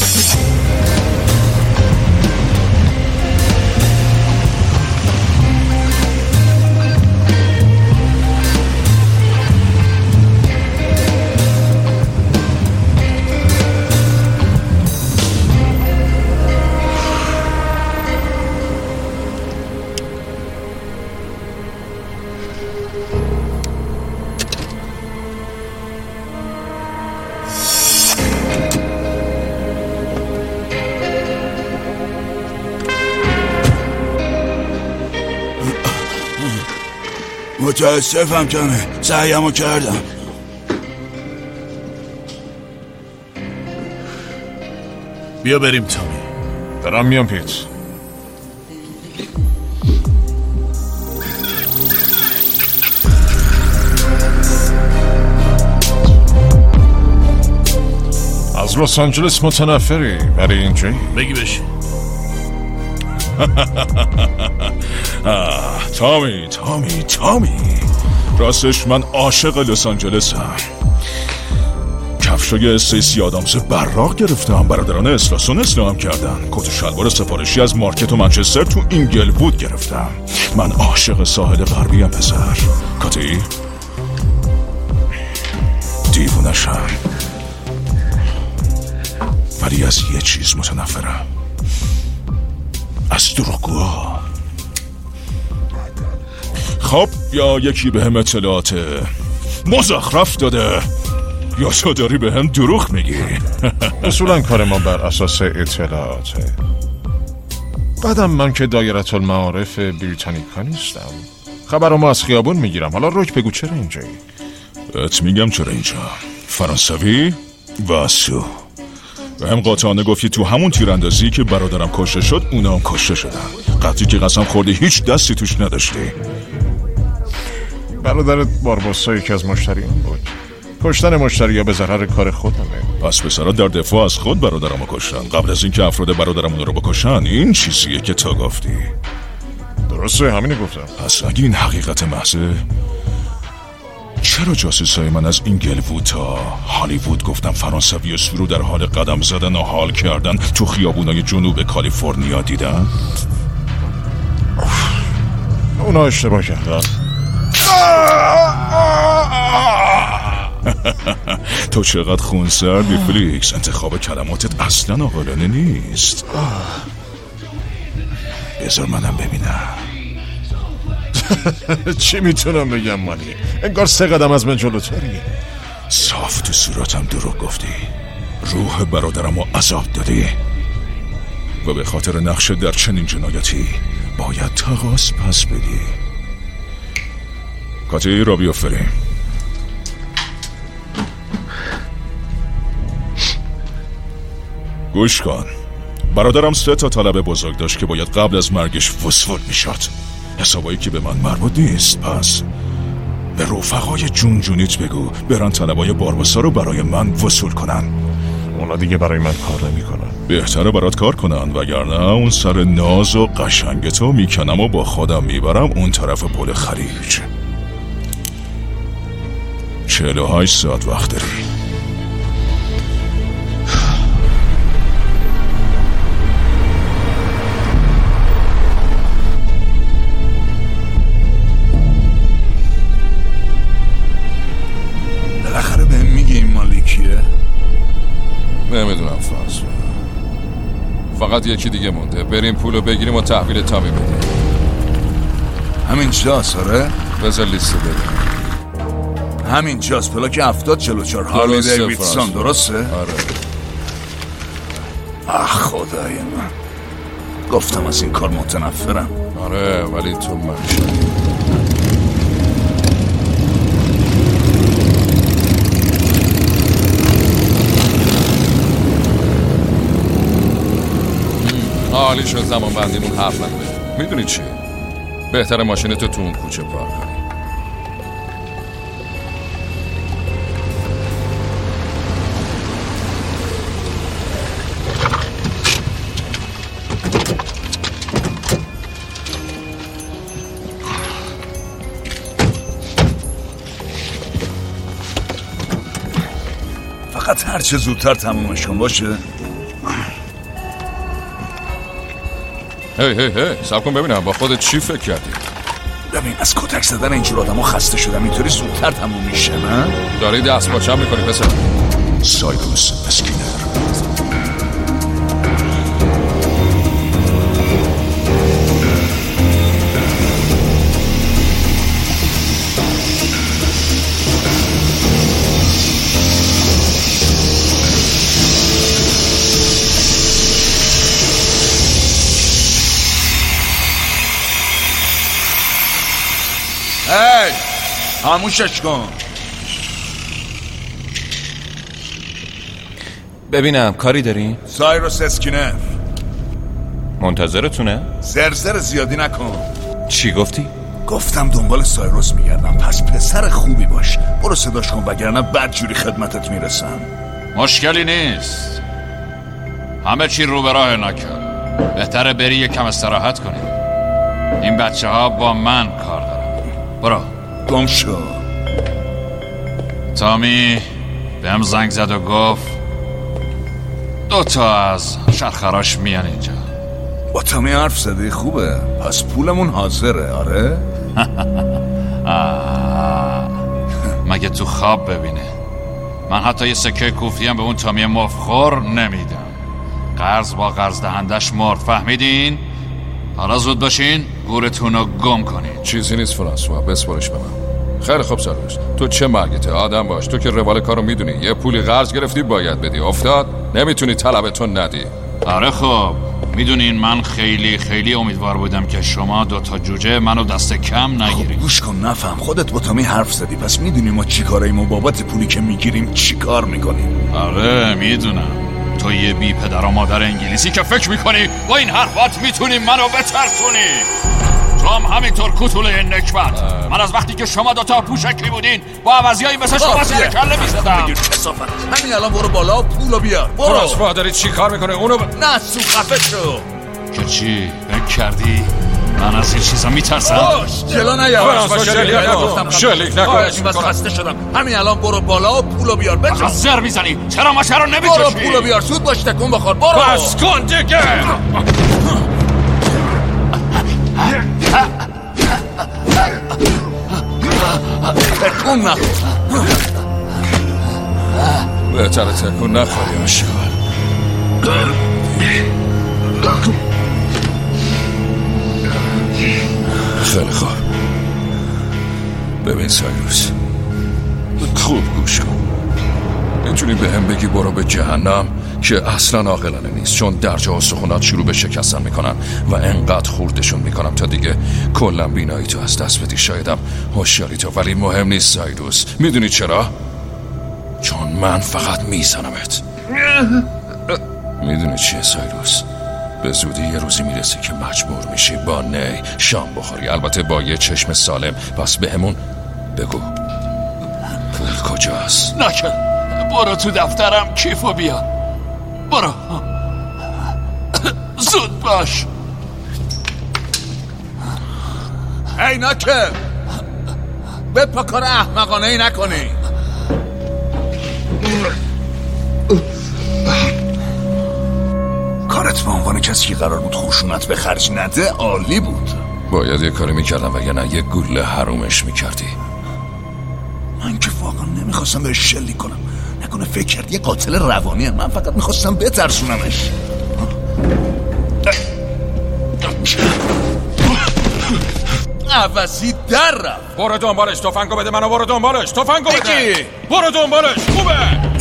متاسفم کمه، سعیمو کردم. بیا بریم تامی. دارم میام پیت. از لس آنجلس متنفری برای اینجایی؟ بگی بشی. تامی تامی تامی راستش من عاشق لس آنجلسم. کفشای استیسی آدامز براق گرفتم. برادران اسلاسون اسلام کردن. کت و شلوار سفارشی از مارکت و منچستر تو اینگلوود گرفتم. من عاشق ساحل غربی ام پسر. کاتی دیوونشم، ولی از یه چیز متنفرم، از دروغگوها. خب یا یکی به هم اطلاعات مزخرف داده یا تو داری به هم دروغ میگی. اصولا کار ما بر اساس اطلاعاته. بعدم من که دایره المعارف بریتانیکا نیستم. خبرمو از خیابون میگیرم. حالا روک بگو چرا اینجایی؟ ات میگم چرا اینجا. فرانسوی و سو و هم قاطعانه گفتی تو همون تیراندازی که برادرم کشته شد اونا هم کشته شدن. قطعی که قسم خوردی هیچ دستی توش نداشتی. برادرت باربوسا یکی از مشتریان بود. کشتن مشتریا به ضرر کار خودمه. پس پسرا در دفاع از خود برادرمو کشتن قبل از اینکه افراد برادرم اون رو بکشن. این چیزیه که تو گفتی. درسته، همینه گفتم. پس اگه این حقیقت محضه، چرا جاسوسای من از اینگلوود تا هالیوود گفتم فرانسوی سو رو در حال قدم زدن و حال کردن تو خیابونای جنوب کالیفرنیا دیدن؟ اونا اشتباه کردن. تو چقدر خونسردی فلیکس. انتخاب کلماتت اصلا عاقلانه نیست. بذار منم ببینم. چی میتونم بگم مالی؟ انگار سه قدم از من جلوتری. صاف تو صورتم دروغ گفتی. روح برادرم رو عذاب دادی و به خاطر نقش در چنین جنایتی باید تقاص پس بدی. کاتی را بیافریم. گوش کن. برادرم سه تا طلب بزرگ داشت که باید قبل از مرگش وصول میشد. حسابایی که به من مربوط نیست. پس به رفقای جون جونیت بگو برن طلبای باربوسا رو برای من وصول کنن. اونا دیگه برای من کار نمی کنن. بهتره برات کار کنن، وگرنه اون سر ناز و قشنگتو میکنم و با خودم میبرم اون طرف پل خلیج. چهل و هشت ساعت وقت داری. بالاخره بهم میگه این مالی کیه؟ نمیدونم فرانس. فقط یکی دیگه مونده. بریم پولو بگیریم و تحویل تامی بدیم. همین جاست؟ آره؟ بذار لیست بدیم. همین جاست. پلاک هفتاد چهل و چهار هارلی دیویدسون. درسته؟ آره. آه خدای من، گفتم از این کار متنفرم. آره ولی تو منشایی. عالی شد زمان بندیمون حرف نکنه. میدونی چی؟ بهتره ماشینتو تو اون کوچه پارک کنی. فقط هرچه زودتر تمومش کن باشه. هی هی هی سب کن ببینم با خودت چی فکر کردی؟ ببین از کتک زدن اینجور آدم ها خسته شدم. اینطوری زودتر تموم میشه نه؟ داری دست پاچم میکنی پسر. سایروس اسکینر. هی خاموشش کن. ببینم کاری داری؟ سایروس اسکینر منتظرتونه؟ زرزر زیادی نکن. چی گفتی؟ گفتم دنبال سایروس میگردم. پس پسر خوبی باش، برو صداش کن وگرنه بدجوری خدمتت میرسم. مشکلی نیست، همه چی رو به راه نکرد. بهتره بری یکم استراحت کنی. این بچه ها با من کار دارن. برو گم شو. تامی بهم زنگ زد و گفت دو تا از شرخراش میان اینجا. با تامی حرف زدی؟ خوبه، پس پولمون حاضره. آره؟ مگه تو خواب ببینه؟ من حتی یه سکه کوفتی هم به اون تامی مفخور نمیدم. قرض با قرض دهندش مرد، فهمیدین؟ حالا زود باشین گورتون رو گم کنین. چیزی نیست فرانسوا، بسپارش به من. خیلی خوب سالوس، تو چه مرگته؟ آدم باش، تو که روال کارو میدونی. یه پولی قرض گرفتی باید بدی، افتاد نمیتونی طلبتون ندی. آره خب میدونین من خیلی خیلی امیدوار بودم که شما دوتا جوجه منو دست کم نگیرید. خب گوش کن، نفهم، خودت با تامی حرف زدی، پس میدونی ما چی کاراییم و بابت پولی که میگیریم چی کار میکنیم. آره میدونم، تو یه بی پدر و مادر انگلیسی که فکر میکنی با این حرفات میتونی منو بترسونی. تو هم همینطور کتوله نکبت. من از وقتی که شما دوتا پوشکی بودین با عوضیایی مثل شما سر کله میزدم. همین الان برو بالا پولو بیار. برو. فرانسوا داری چی کار میکنه اونو ب... نه سو خفه شو. که چی؟ فکر کردی من از این چیزا میترسم؟ باش جلو نیا. فرانسوا شلیک نکن، شلیک نکن. بس خسته شدم. همین الان برو بالا پولو بیار. بچه از زر میزنی چرا ماشه رو نمیکشی؟ برو پولو بیار، سود باش، تکون بخور. برو بس کن دیگه. تکون نخور. بهتره تکون نخوری آشکال. خیلی خوب، ببین سایروس، خوب گوش کن. میتونی به هم بگی برو به جهنم که اصلا عاقلانه نیست، چون درجا و سخونات شروع به شکستن میکنن و انقدر خوردشون میکنم تا دیگه کلا بینایی تو از دست بدی. شایدم هوشیاری تو، ولی مهم نیست سایروس. میدونی چرا؟ چون من فقط میزنمت. میدونی چیه سایروس؟ به زودی یه روزی میرسی که مجبور میشی با نی شام بخوری، البته با یه چشم سالم. پس به همون بگو پول کجاست؟ نکن، برو تو دفترم کیفو بیار. برو زود باش. ای نکن، به پا کار احمقانه ای نکنی. کارت به عنوان کسی که قرار بود خوشونت به خرج نده عالی بود. باید یه کاری میکردم وگرنه یه گوله حرومش میکردی. من که واقعا نمیخواستم بهش شلیک کنم. نکنه فکر کرد یه قاتل روانیه. من فقط میخواستم بترسونمش. عوضی در رفت. برو دنبالش، تفنگو بده منو. برو دنبالش، تفنگو بده. برو دنبالش. خوبه.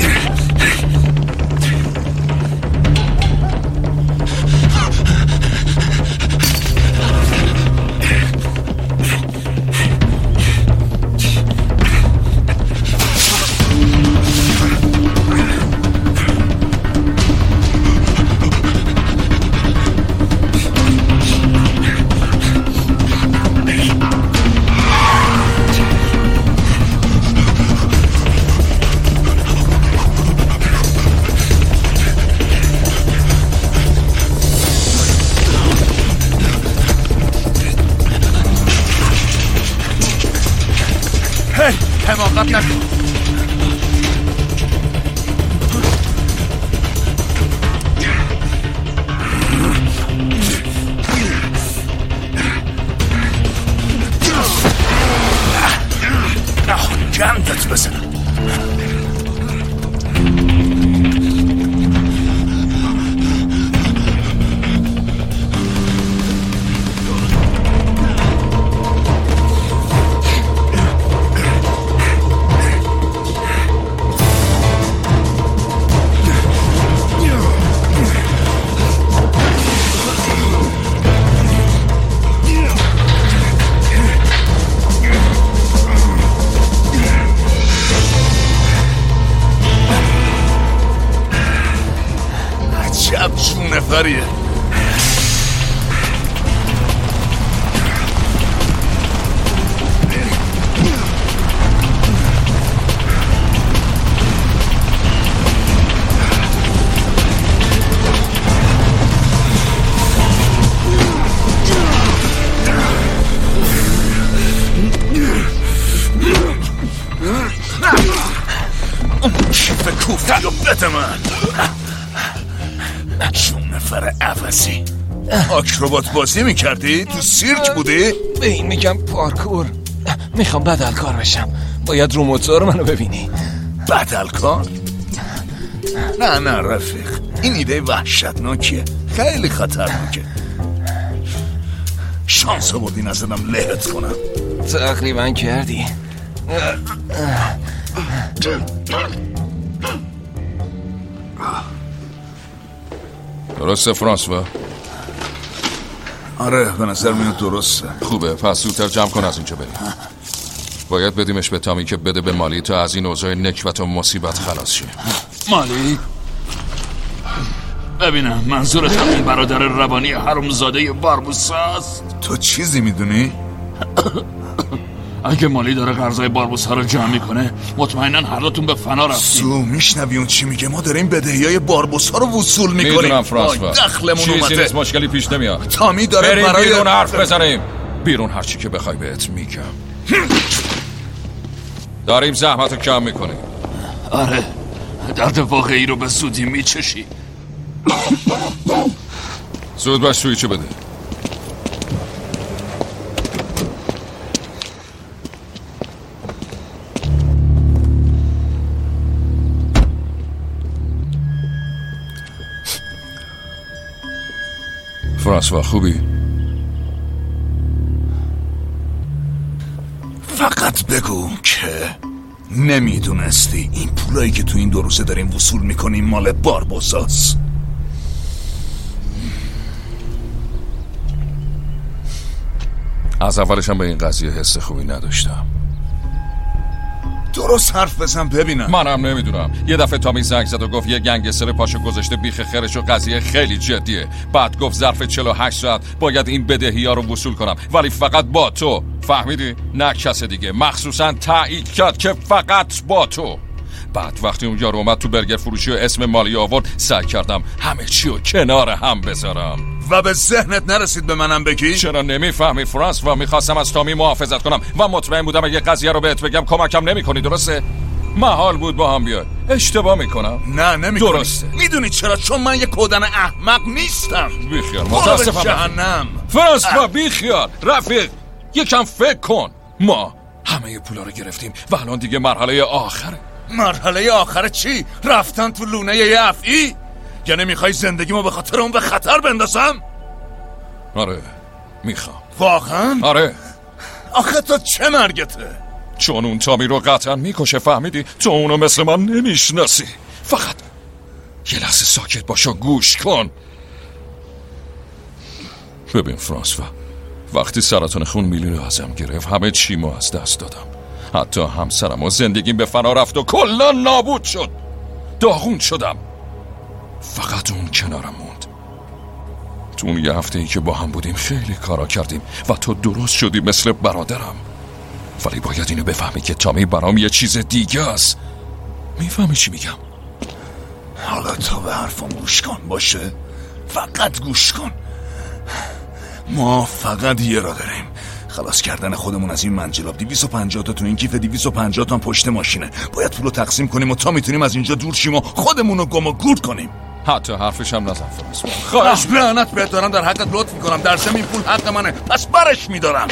حماقت نکن. گندت بزنم. نفریه. کیف کوفتی رو بده من. چون نفر عوضی آکروبات بازی میکردی؟ تو سیرک بودی؟ به این میگم پارکور. میخوام بدلکار بشم. باید رو موتور منو ببینی. بدلکار؟ نه نه رفیق، این ایده وحشتناکیه، خیلی خطرناکه. شانس آوردی نزدم لهت کنم. تقریبا کردی. درسته فرانسوا؟ آره به نظر میاد درسته. خوبه، پس زودتر جمع کن از اینجا بریم. باید بدیمش به تامی که بده به مالی تا از این اوضاع نکبت و مصیبت خلاص شه. مالی؟ ببینم منظورت همین برادر روانی حرومزاده باربوسا است؟ تو چیزی میدونی؟ اگه مالی داره قرضای باربوسا رو جمع میکنه مطمئنن هر دوتون به فنا رفتیم. سو میشنوی اون چی میگه؟ ما داریم بدهیای باربوسا رو وصول میکنیم. میدونم فرانسوا، دخلمون اومده. چیزی نیست، مشکلی پیش نمیاد. تامی داره بریم برای بیرون حرف بزنیم. بیرون هرچی که بخوای بهت میگم. داریم زحمت رو کم میکنیم. آره درد واقعی رو به زودی میچشی. زود باش سویچو بده. فرانسوا خوبی؟ فقط بگو که نمیدونستی این پولایی که تو این دو روزه داریم وصول میکنیم مال باربوساست. از اولشم به این قضیه حس خوبی نداشتم. درست حرف بزن ببینم. منم نمیدونم. یه دفعه تامی زنگ زد و گفت یه گنگستر پاشو گذاشته بیخ خرش و قضیه خیلی جدیه. بعد گفت ظرف چهل و هشت ساعت باید این بدهی ها رو وصول کنم، ولی فقط با تو. فهمیدی؟ نه کس دیگه. مخصوصا تایید کرد که فقط با تو. بعد وقتی اون یارو اومد تو برگر فروشی و اسم مالی آورد، سعی کردم همه چی رو کنار هم بذارم. و به ذهنت نرسید به منم بگی؟ چرا نمیفهمی فرانس؟ و میخواستم از تامی محافظت کنم و مطمئن بودم اگه قضیه رو بهت بگم کمکم نمیکنی. درسته؟ محال بود با هم بیای. اشتباه میکنم؟ نه نمیکنی. درسته. میدونی چرا؟ چون من یه کودن احمق نیستم. بیخیال متاسفم. جهنم. فرانس با بیخیال. رفیق یکم فکر کن. ما همه پولا رو گرفتیم و الان دیگه مرحله آخره. مرحله آخر چی؟ رفتن تو لونه یه افعی؟ یعنی میخوای زندگیمو به خاطر اون به خطر بندازم؟ آره میخوام. واقعا؟ آره. آخه تو چه مرگته؟ چون اون تامی رو قطعا میکشه. فهمیدی؟ تو اونو مثل من نمیشناسی. فقط یه لحظه ساکت باش و گوش کن. ببین فرانسوا، وقتی سرطان خون میلی رو ازم گرفت همه چیمو از دست دادم. حتی همسرم و زندگیم به فنا رفت و کلا نابود شد. داغون شدم. فقط اون کنارم موند. تو اون یه هفته ای که با هم بودیم خیلی کارا کردیم و تو درست شدی مثل برادرم. ولی باید اینو بفهمی که تامی برام یه چیز دیگه است. میفهمی چی میگم؟ حالا تو به حرفم گوش کن باشه؟ فقط گوش کن. ما فقط یه را داریم، خلاص کردن خودمون از این منجلاب. دویست و پنجاه تا تو این کیف، دویست و پنجاه تا پشت ماشینه. باید پولو تقسیم کنیم و تا میتونیم از اینجا دور شیم و خودمونو گم و گور کنیم. حتی حرفش هم نزن فرانسوا. خواهش لعنت بهت دارم، در حقت لطف میکنم. در ضمن این پول حق منه، پس برش میدارم.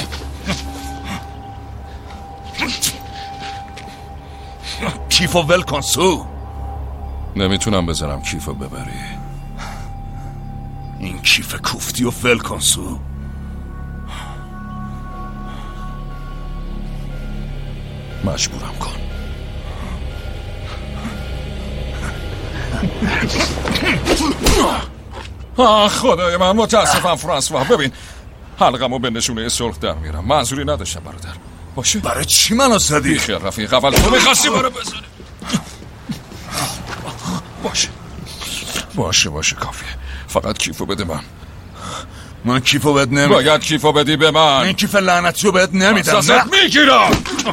کیفو ول کن سو. نمیتونم بذارم کیفو ببری. این کیف کوفتی و ول کن سو. مجبورم کن. آه خدای من، متاسفم فرانسوا. ببین حلقمو به نشونه سرخ در میرم. منظوری نداشتم برادر. باشه؟ برای چی منو زدی؟ بیخیال رفیق، اول تو میخواستی برو بزنی. باشه باشه باشه کافیه. فقط کیفو بده من. من کیفو بهت نمیدم. باید کیفو بدی به من. این کیف لعنتیو بهت نمیدم. ازت میگیرم.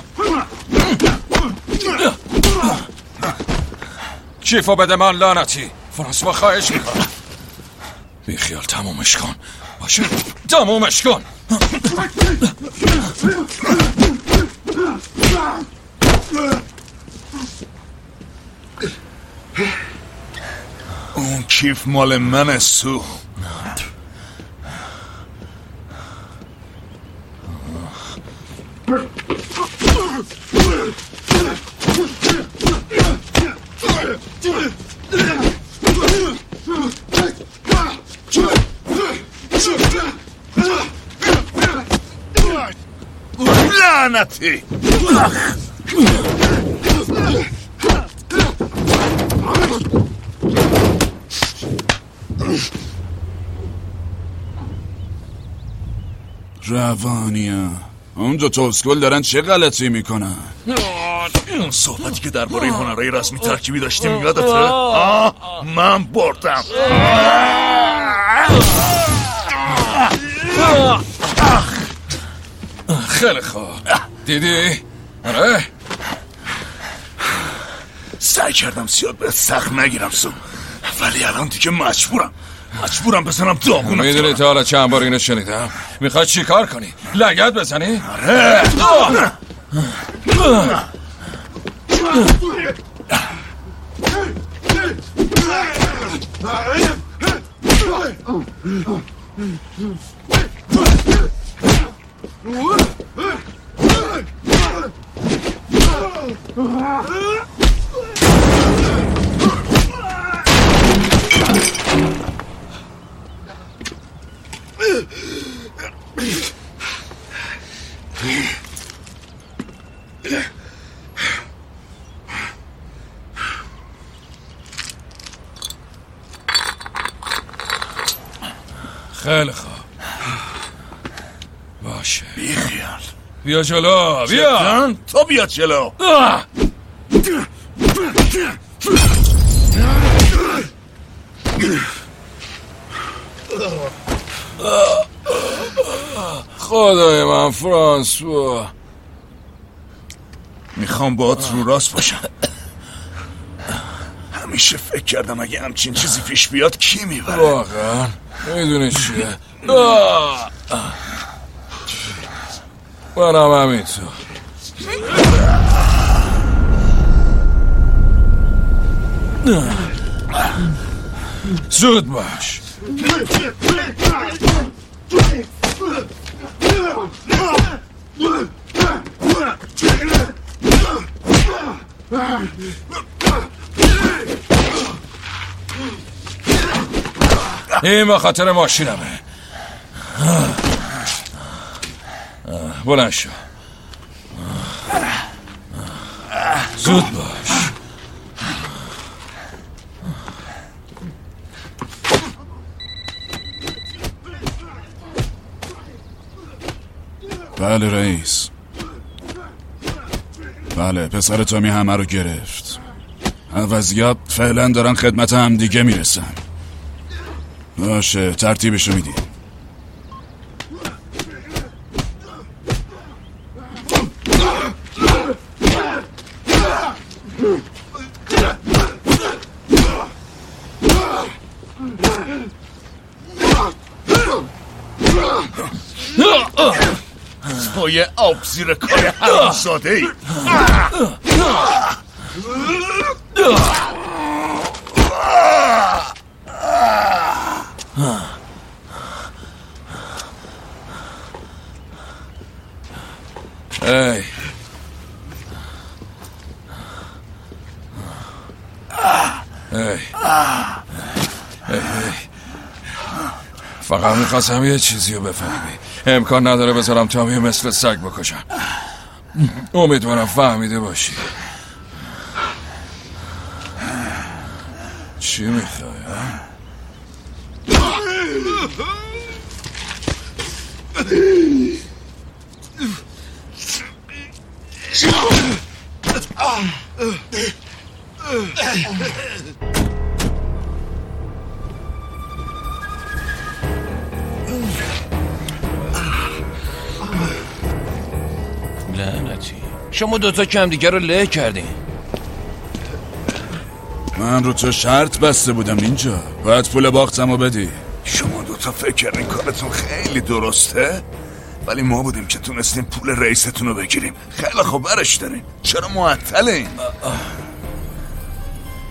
کیفو بده من لعنتی. فرانسوا خواهش میکنم. بیخیال تمومش کن. باشه تمومش کن. اون کیف مال من سو. لعنتی. روانیا اون دو تا اسکول دارن چه غلطی میکنن؟ اون صحبتی که درباره هنرهای رسمی ترکیبی داشتیم یادته؟ آه من بردم. خیلی خوب. دیدی؟ آره؟ سعی کردم زیاد به سخت نگیرم سو، ولی الان دیگه مجبورم مجبورم بزنم داغونت. میدونی تا حالا چند بار اینو شنیدم؟ میخوای چی کار کنی؟ لگد بزنی؟ آره. خیلی خوب. باشه بیخیال. بیا جلو. بیا تو بیا جلو. خدای من فرانسوا، میخوام باهات رو راست باشم. همیشه فکر کردم اگه همچین چیزی پیش بیاد کی میبره. واقعا میدونی چیه؟ منم همینطور. زود باش. این به خاطر ماشینمه. بلند شو. زود باش. بله رئیس. بله پسر تامی همه رو گرفت. وضعیت فعلا دارن خدمت هم دیگه میرسن. باشه ترتیبشو میدی. تو یه آب زیر کار حرامزاده ای. ای ای فقط میخواستم یه چیزی رو بفهمی. امکان نداره بذارم تامی مثل سگ بکشم. امیدوارم فهمیده باشی. چی میخوای؟ لعنتی شما دوتا کم دیگه رو له کردین. من رو تو شرط بسته بودم اینجا. باید پول باختمو بدی. شما دوتا فکر کردین کارتون خیلی درسته، ولی ما بودیم که تونستیم پول رئیستون رو بگیریم. خیلی خوب برش داریم. چرا معطلین؟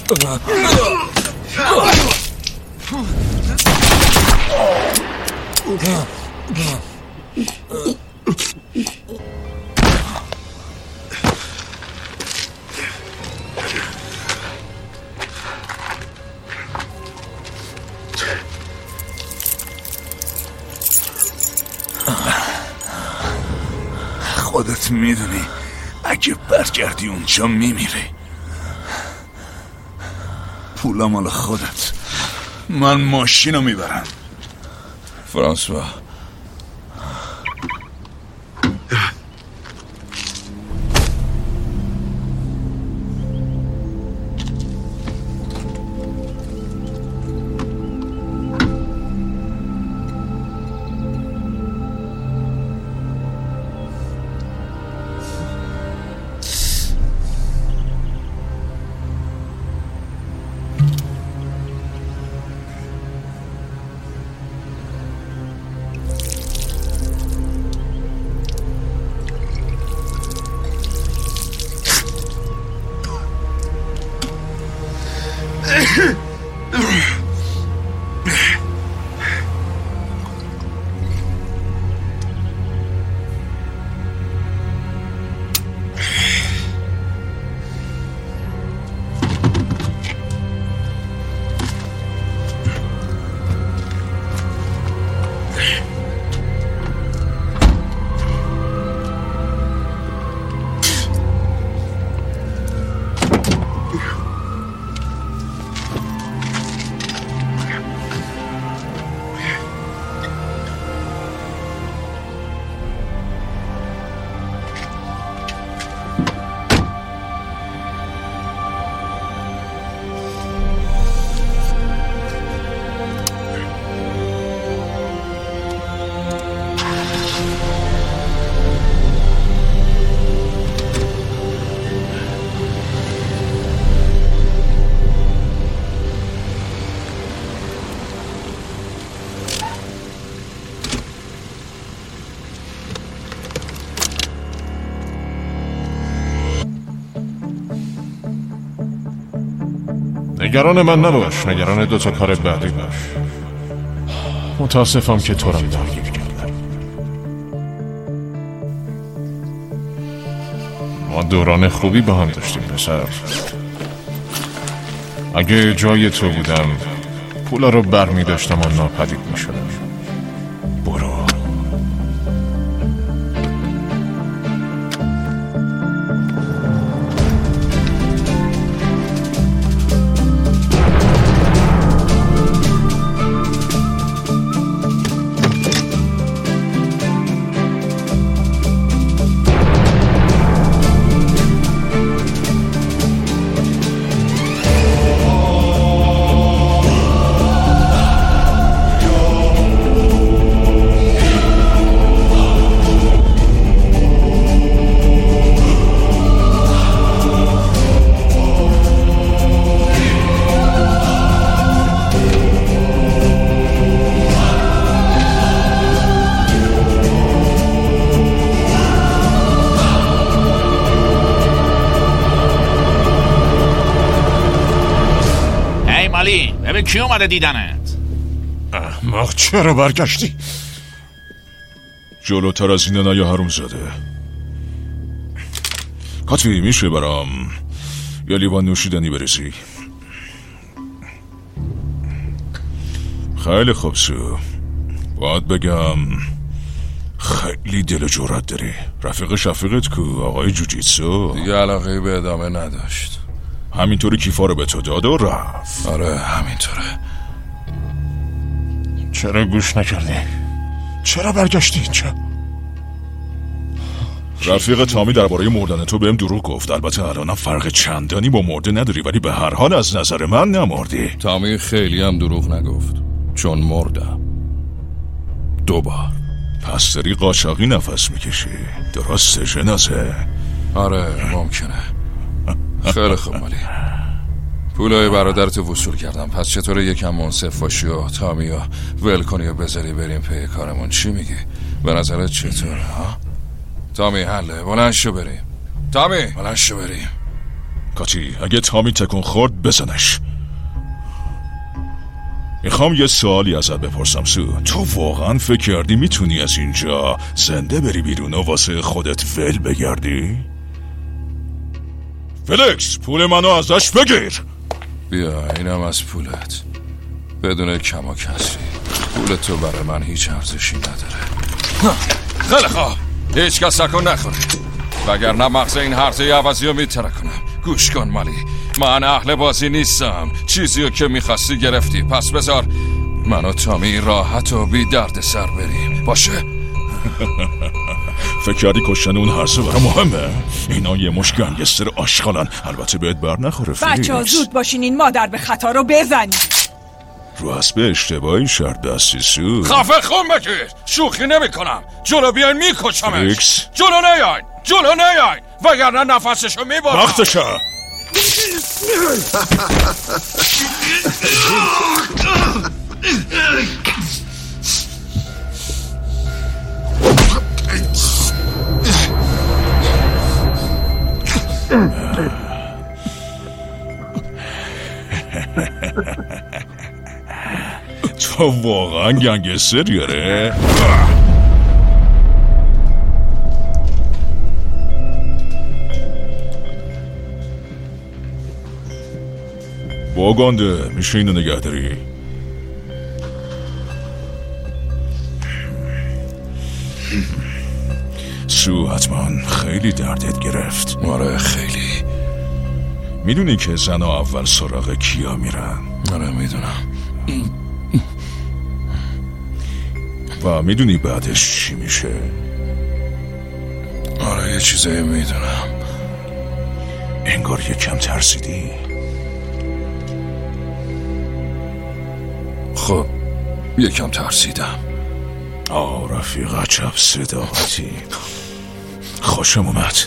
خودت میدونی اگه برگردی اونجا میمیری. پولا مال خودت، من ماشینو میبرم. فرانسوا نگران من نباش، نگران دوتا کار بعدی باش. متاسفم که تو رم درگیر کردم. ما دوران خوبی با هم داشتیم پسر. اگه جای تو بودم پولا رو بر می داشتم و ناپدید می شدم. برو. ببین کی اومده دیدنت؟ احمق چرا برگشتی؟ جلوتر از اینه نیا حروم زاده. کاتوی میشه برام یه لیوان نوشیدنی بریزی؟ خیلی خوب سو. باید بگم خیلی دل و جرأت داری. رفیق شفیقت کو آقای جوجیتسو دیگه علاقه به ادامه نداشت. همینطوری کیفا رو به تو داد و رفت. آره همینطوره. چرا گوش نکردی؟ چرا برگشتی اینجا؟ رفیق تامی درباره مردن تو بهم دروغ گفت. البته الانم فرق چندانی با مرده نداری، ولی به هر حال از نظر من نمردی. تامی خیلی هم دروغ نگفت، چون مردم دوبار. پس داری قاچاقی نفس میکشی، درسته جنازه؟ آره ممکنه. خیلی خوب مالی، پولای برادرت وصول کردم. پس چطوره یکم منصف باشی و تامی و ول کنی و بذاری بریم پی کارمون؟ چی میگی؟ به نظرت چطوره ها؟ تامی حله، بلند شو بریم. تامی بلند شو بریم. کاتی اگه تامی تکون خورد بزنش. میخوام یه سوالی ازت بپرسم سو. تو واقعا فکر کردی میتونی از اینجا زنده بری بیرون و واسه خودت ول بگردی؟ فلکس پول منو ازش بگیر. بیا اینم از پولت، بدون کم و کسری. پول تو برای من هیچ ارزشی نداره. خیلی خواب، هیچ کس تکون نخوره، وگرنه مغز این هرزه عوضی رو میترکنم. گوش کن مالی، من اهل بازی نیستم. چیزی رو که میخواستی گرفتی، پس بذار من و تامی راحت و بی درد سر بریم، باشه؟ فکر کردی کشتن اون هرزه برای مهمه؟ اینا یه مش گنگستر آشغالن. البته بهت بر نخوره فیلیکس. بچه ها زود باشین این مادر به خطا رو بزنید. رو اسب اشتباهی شرط دستی سو. خفه خون بگیر، شوخی نمی کنم. جلو بیاین میکشمش. فیلیکس جلو نیاین، جلو نیاین، وگرنه نفسشو میبرم. وقتشه. تو واقعا گنگستری اره؟ باگانده میشه اینو نگه داری؟ سو حتما خیلی دردت گرفت. آره خیلی. میدونی که زنها اول سراغ کیا میرن؟ آره میدونم. و میدونی بعدش چی میشه؟ آره یه چیزایی میدونم. انگار یکم ترسیدی. خب یکم ترسیدم. آه رفیق عجب صداقتی. خوشم اومد.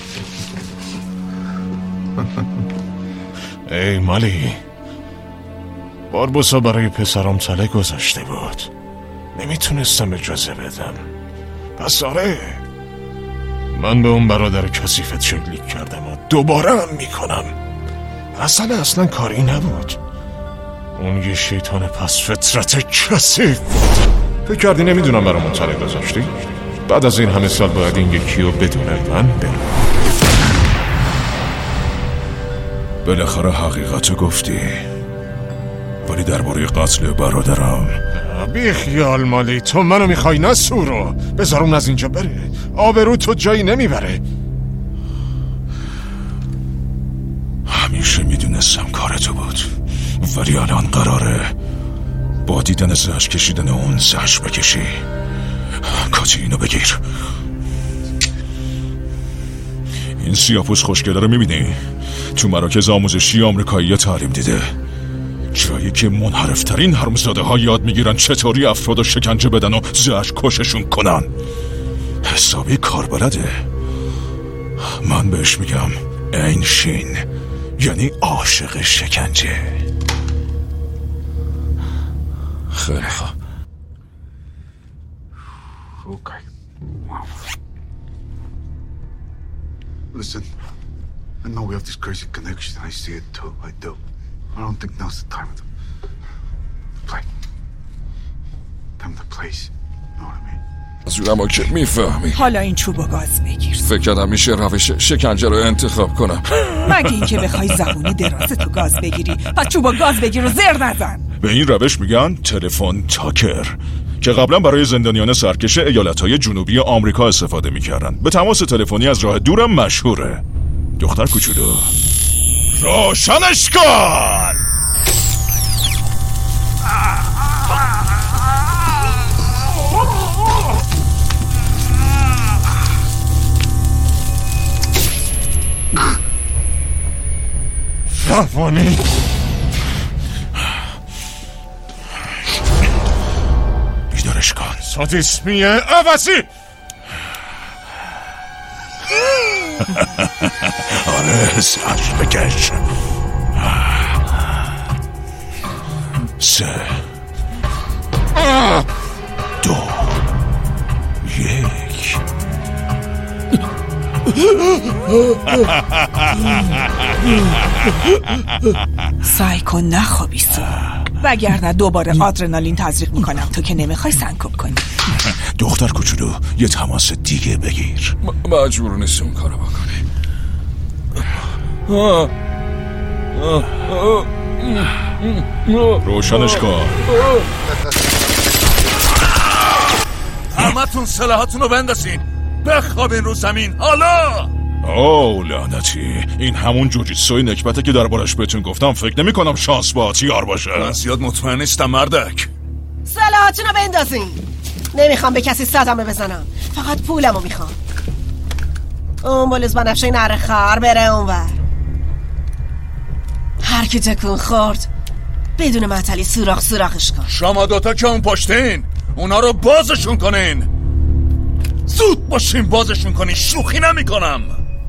ای مالی، باربوسا برای پسرم تله گذاشته بود، نمیتونستم اجازه بدم. پس آره من به اون برادر کثیفت شلیک کردم و دوباره هم میکنم. اصلا اصلا کاری نبود. اون یه شیطان پس فطرت کثیف بود. فکر کردی نمیدونم برامون تله گذاشتی؟ بعد از این همه سال باید این یکی رو بدون من برم. بالاخره حقیقتو گفتی، ولی درباره قتل برادرم بی خیال مالی، تو منو میخوای نه سورو؟ بذار اون از اینجا بره، آبرو تو جایی نمیبره. همیشه میدونستم کارتو بود، ولی الان قراره با دیدن زهر کشیدن اون زهر بکشی. کاتی اینو بگیر. این سیاپوس خوشگله رو میبینی؟ تو مراکز آموزشی آمریکایی تعلیم دیده، جایی که منحرفترین حرامزاده ها یاد میگیرن چطوری افراد رو شکنجه بدن و زهر کششون کنن. حسابی کار بلده. من بهش میگم عین شین، یعنی عاشق شکنجه. خیلی خوب. Okay. Wow. Listen, I know we have this crazy connection. I see it too. I do. I don't think now's the time to play. Time to place. You know what I mean? از اونم که میفهمی. حالا این چوب و گاز بگیر. فکر کردم میشه روش شکنجه رو انتخاب کنم. مگه این که بخوای زبونی دراز تو گاز بگیری، پس چوب و گاز بگیر و زر نزن. به این روش میگن تلفن تاکر، که قبلا برای زندانیان سرکش ایالتهای جنوبی آمریکا استفاده میکردن. به تماس تلفنی از راه دورم مشهوره. دختر کوچولو روشنش کن. زبانی بیدارش کن. سادیسمیه عوضی. آره زهر بکش. سه دو یک سعی کن نخوابی سو، وگرنه دوباره آدرنالین تزریق میکنم تو که نمیخوای سنکوب کنی. دختر کوچولو یه تماس دیگه بگیر. مجبور نیست اون کارو بکنی. روشنش کن. همتون سلاحاتونو بندازین، بخوابین رو زمین حالا. اوه لعنتی، این همون جوجیتسوی نکبته که دربارش بهتون گفتم. فکر نمی کنم شانس باهات یار باشه. من زیاد مطمئن نیستم مردک. سلاحاتونو بندازین. نمیخوام به کسی صدمه بزنم، فقط پولمو میخوام. اون بلوز بنفشه نره خار بره اونور. هر کی تکون خورد بدون معطلی سوراخ سوراخش کن. شما دوتا که اون پشتین اونا رو بازشون کنین. زود باشین بازشون کنین، شوخی نمی کنم.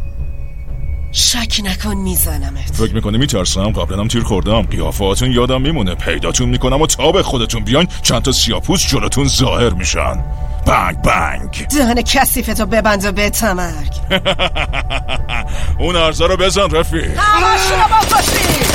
شک نکن میزنمت. فکر میکنی میترسم؟ قبلا هم تیر خوردم. قیافاتون یادم میمونه. پیداتون میکنم و تا به خودتون بیاین چند تا سیاپوس جلوتون ظاهر میشن. بنگ بنگ. دهن کثیفتو ببند و به تمرگ. اون عرضه رو بزن رفیق. همشون رو بکشید.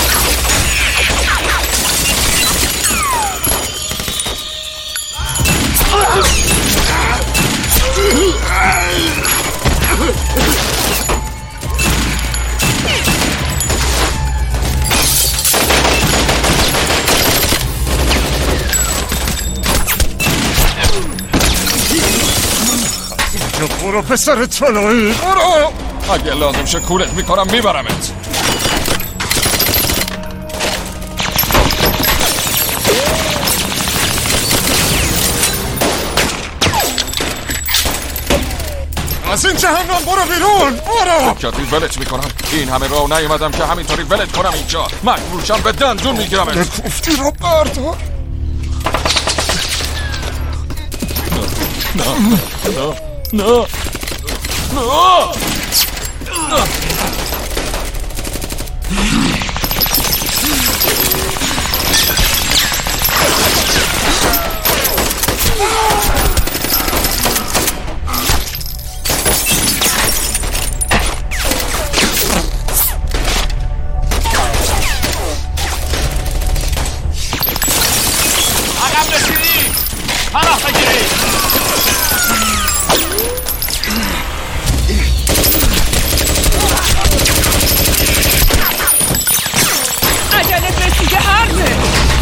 برو پسر طلایی، برو. اگه لازم شه کولت میکنم میبرمت. از این جهنم برو بیرون، برو. کتی ولت میکنم. این همه راه نیومدم که همینطوری ولت کنم اینجا. مجبورشم به دندون میگیرمت. کوفتی رو بردار. نه نه نه نه نه. عقب رسیدی، پناه بگیرید. عجلت رسیده عرضه.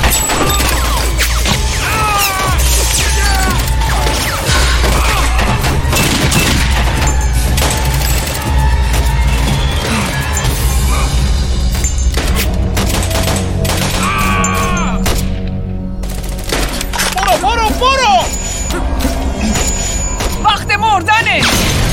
برو برو برو. وقت مردنه.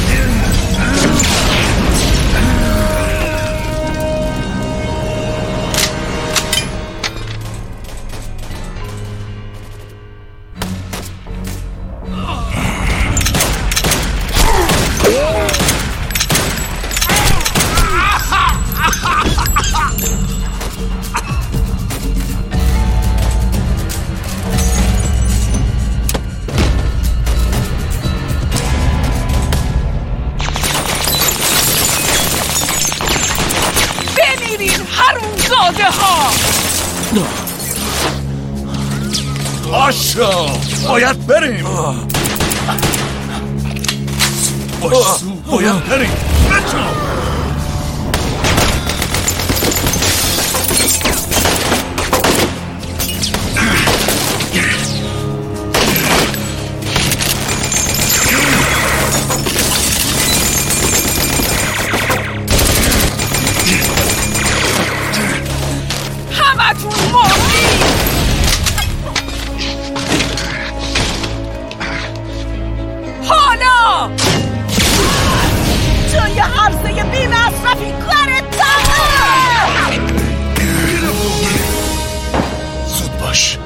آشا باید بریم. باشو باید بریم. همتون مردی. حالا تو یه عرضه بی مصرفی کارت تمام. زود باش،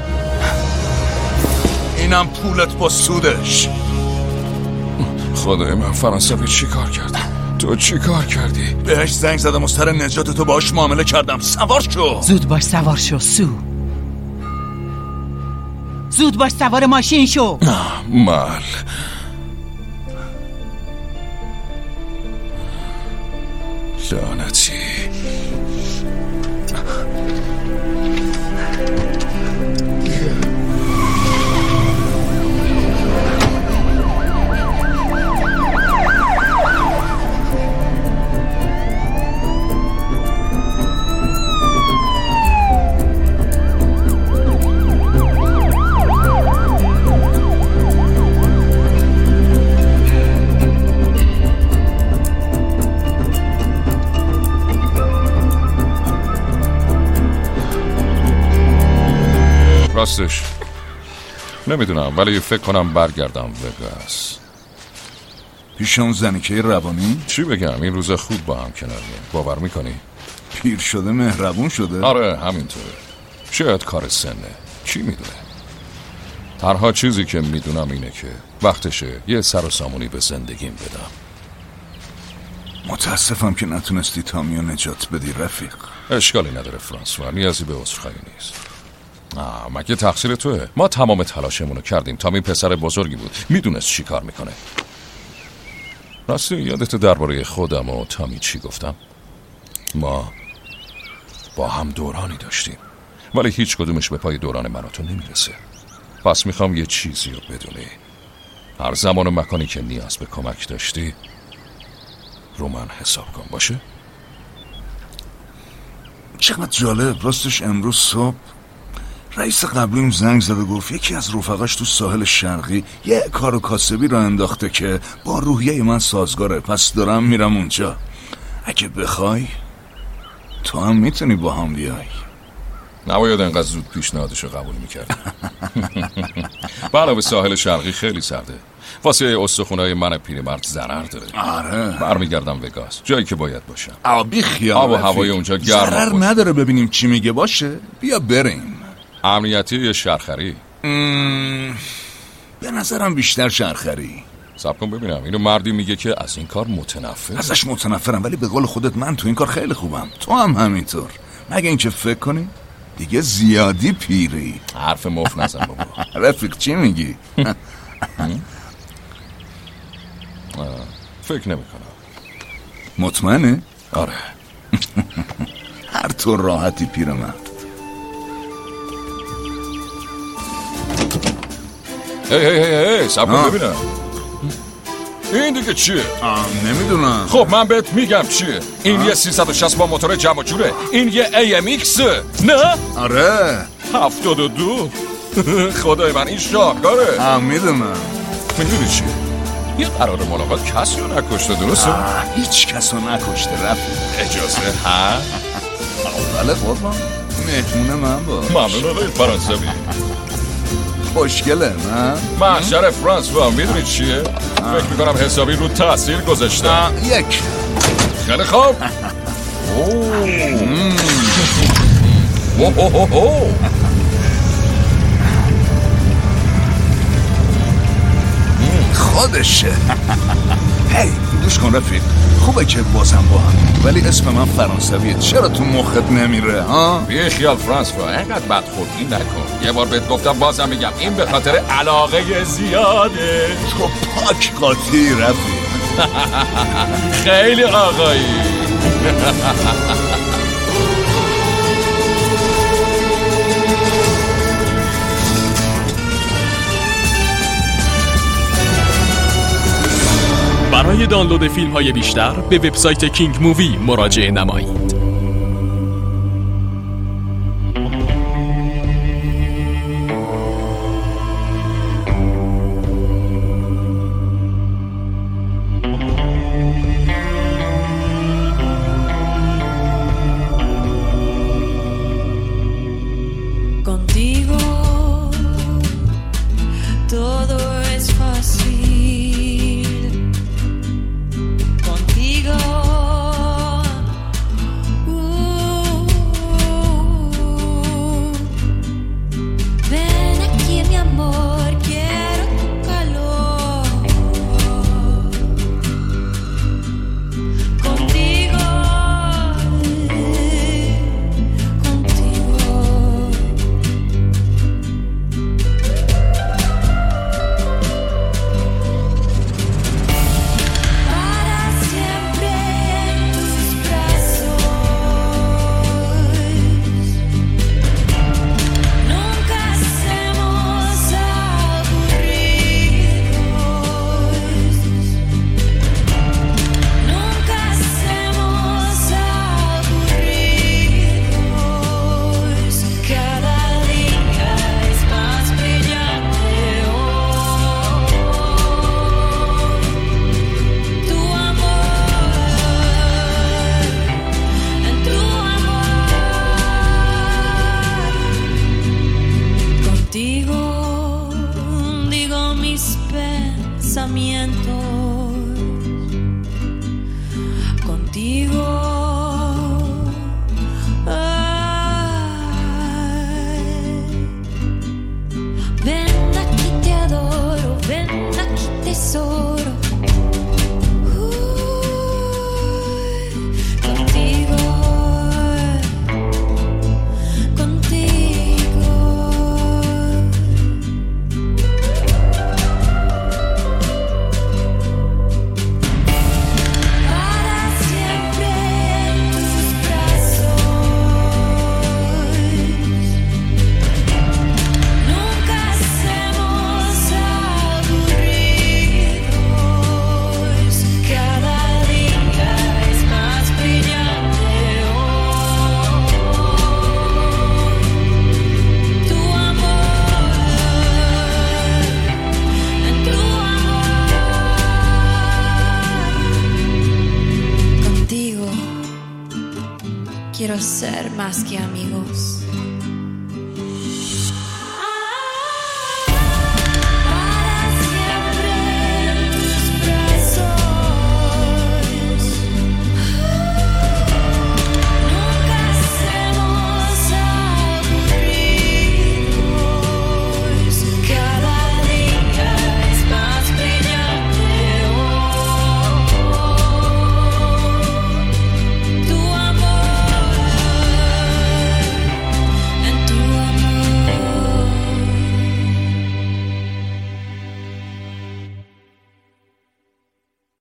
اینم پولت با سودش. خدای من، فرانسوی چی کار کردی؟ تو چی کار کردی؟ بهش زنگ زدم و سر نجات تو باش معامله کردم. سوار شو. زود باش سوار شو سو. زود باش سوار ماشین شو. مال لعنتی. راستش نمیدونم، ولی فکر کنم برگردم وگاس. پیش اون زنیکه روانی؟ چی بگم، این روزا خوب با هم کناریم. باور میکنی؟ پیر شده مهربون شده؟ آره همینطوره. شاید کار سنه، کی میدونه. تنها چیزی که میدونم اینه که وقتشه یه سر و سامونی به زندگیم بدم. متاسفم که نتونستی تامیو نجات بدی رفیق. اشکالی نداره فرانسوا، نیازی به عذرخواهی نیست. آه مگه تقصیر توه؟ ما تمام تلاشمونو کردیم. تامی پسر بزرگی بود، میدونست چی کار میکنه. راستی یادت درباره خودم و تامی چی گفتم؟ ما با هم دورانی داشتیم، ولی هیچ کدومش به پای دوران من و تو نمیرسه. پس میخوام یه چیزی رو بدونی. هر زمان و مکانی که نیاز به کمک داشتی رو من حساب کن، باشه؟ چقدر جالب. راستش امروز صبح رئیس قبلیم زنگ زده گفت یکی از رفقاش تو ساحل شرقی یه کار کاسبی را انداخته که با روحیه من سازگاره. پس دارم میرم اونجا. اگه بخوای تو هم میتونی با هم بیای. نباید انقدر زود پیشنهادشو قبول میکرد. علاوه ساحل شرقی خیلی سرده، واسه استخونای من پیرمرد ضرر داره. آره برمیگردم وگاس، جایی که باید باشم. آبی خیال آب و هوای اونجا گرم ضرر نداره. ببینیم چی میگه. باشه بیا بریم. امنیتی یا شرخری؟ ام... به نظرم بیشتر شرخری. صبر کن ببینم. اینو مردی میگه که از این کار متنفر. ازش متنفرم، ولی به قول خودت من تو این کار خیلی خوبم. تو هم همینطور. مگه اینکه فکر کنی دیگه زیادی پیری. حرف مفت نزن بابا. رفیق چی میگی؟ فکر نمی کنم. مطمئنه؟ آره. هر طور راحتی پیرمرد. هی هی هی هی سب کن ببینم. این دیگه چیه؟ نمیدونم. خب من بهت میگم چیه. این یه سیصد و شصت با موتور جمع جوره. این یه ای ام ایکس. نه؟ آره. هفتاد و دو. خدای من این شاهکاره. هم میدونم. میدونی چیه؟ یه قرار ملاقات کسی رو نکشته، درسته؟ هیچ کس رو نکشته رفت. اجازه ها؟ بله قربان، مهمون من با. ممنون آقای فرانسوی. خوشگله نه؟ محشر فرانسوا میدونی چیه؟ فکر میکنم حسابی رو تاثیر گذاشته. یک. خیلی خوب. اوه خودشه. هی گوش کن رفیق، خوبه که بازم با هم، ولی اسم من فرانسویه. چرا تو مخت نمیره ها؟ بی خیال فرانسوا، اینقدر بدخلقی نکن. یه بار بهت گفتم بازم میگم، این به خاطر علاقه زیاده. تو پاک قاطی رفیق. خیلی آقایی. برای دانلود فیلم های بیشتر به وبسایت کینگ مووی مراجعه نمایید. quiero ser más que amigos.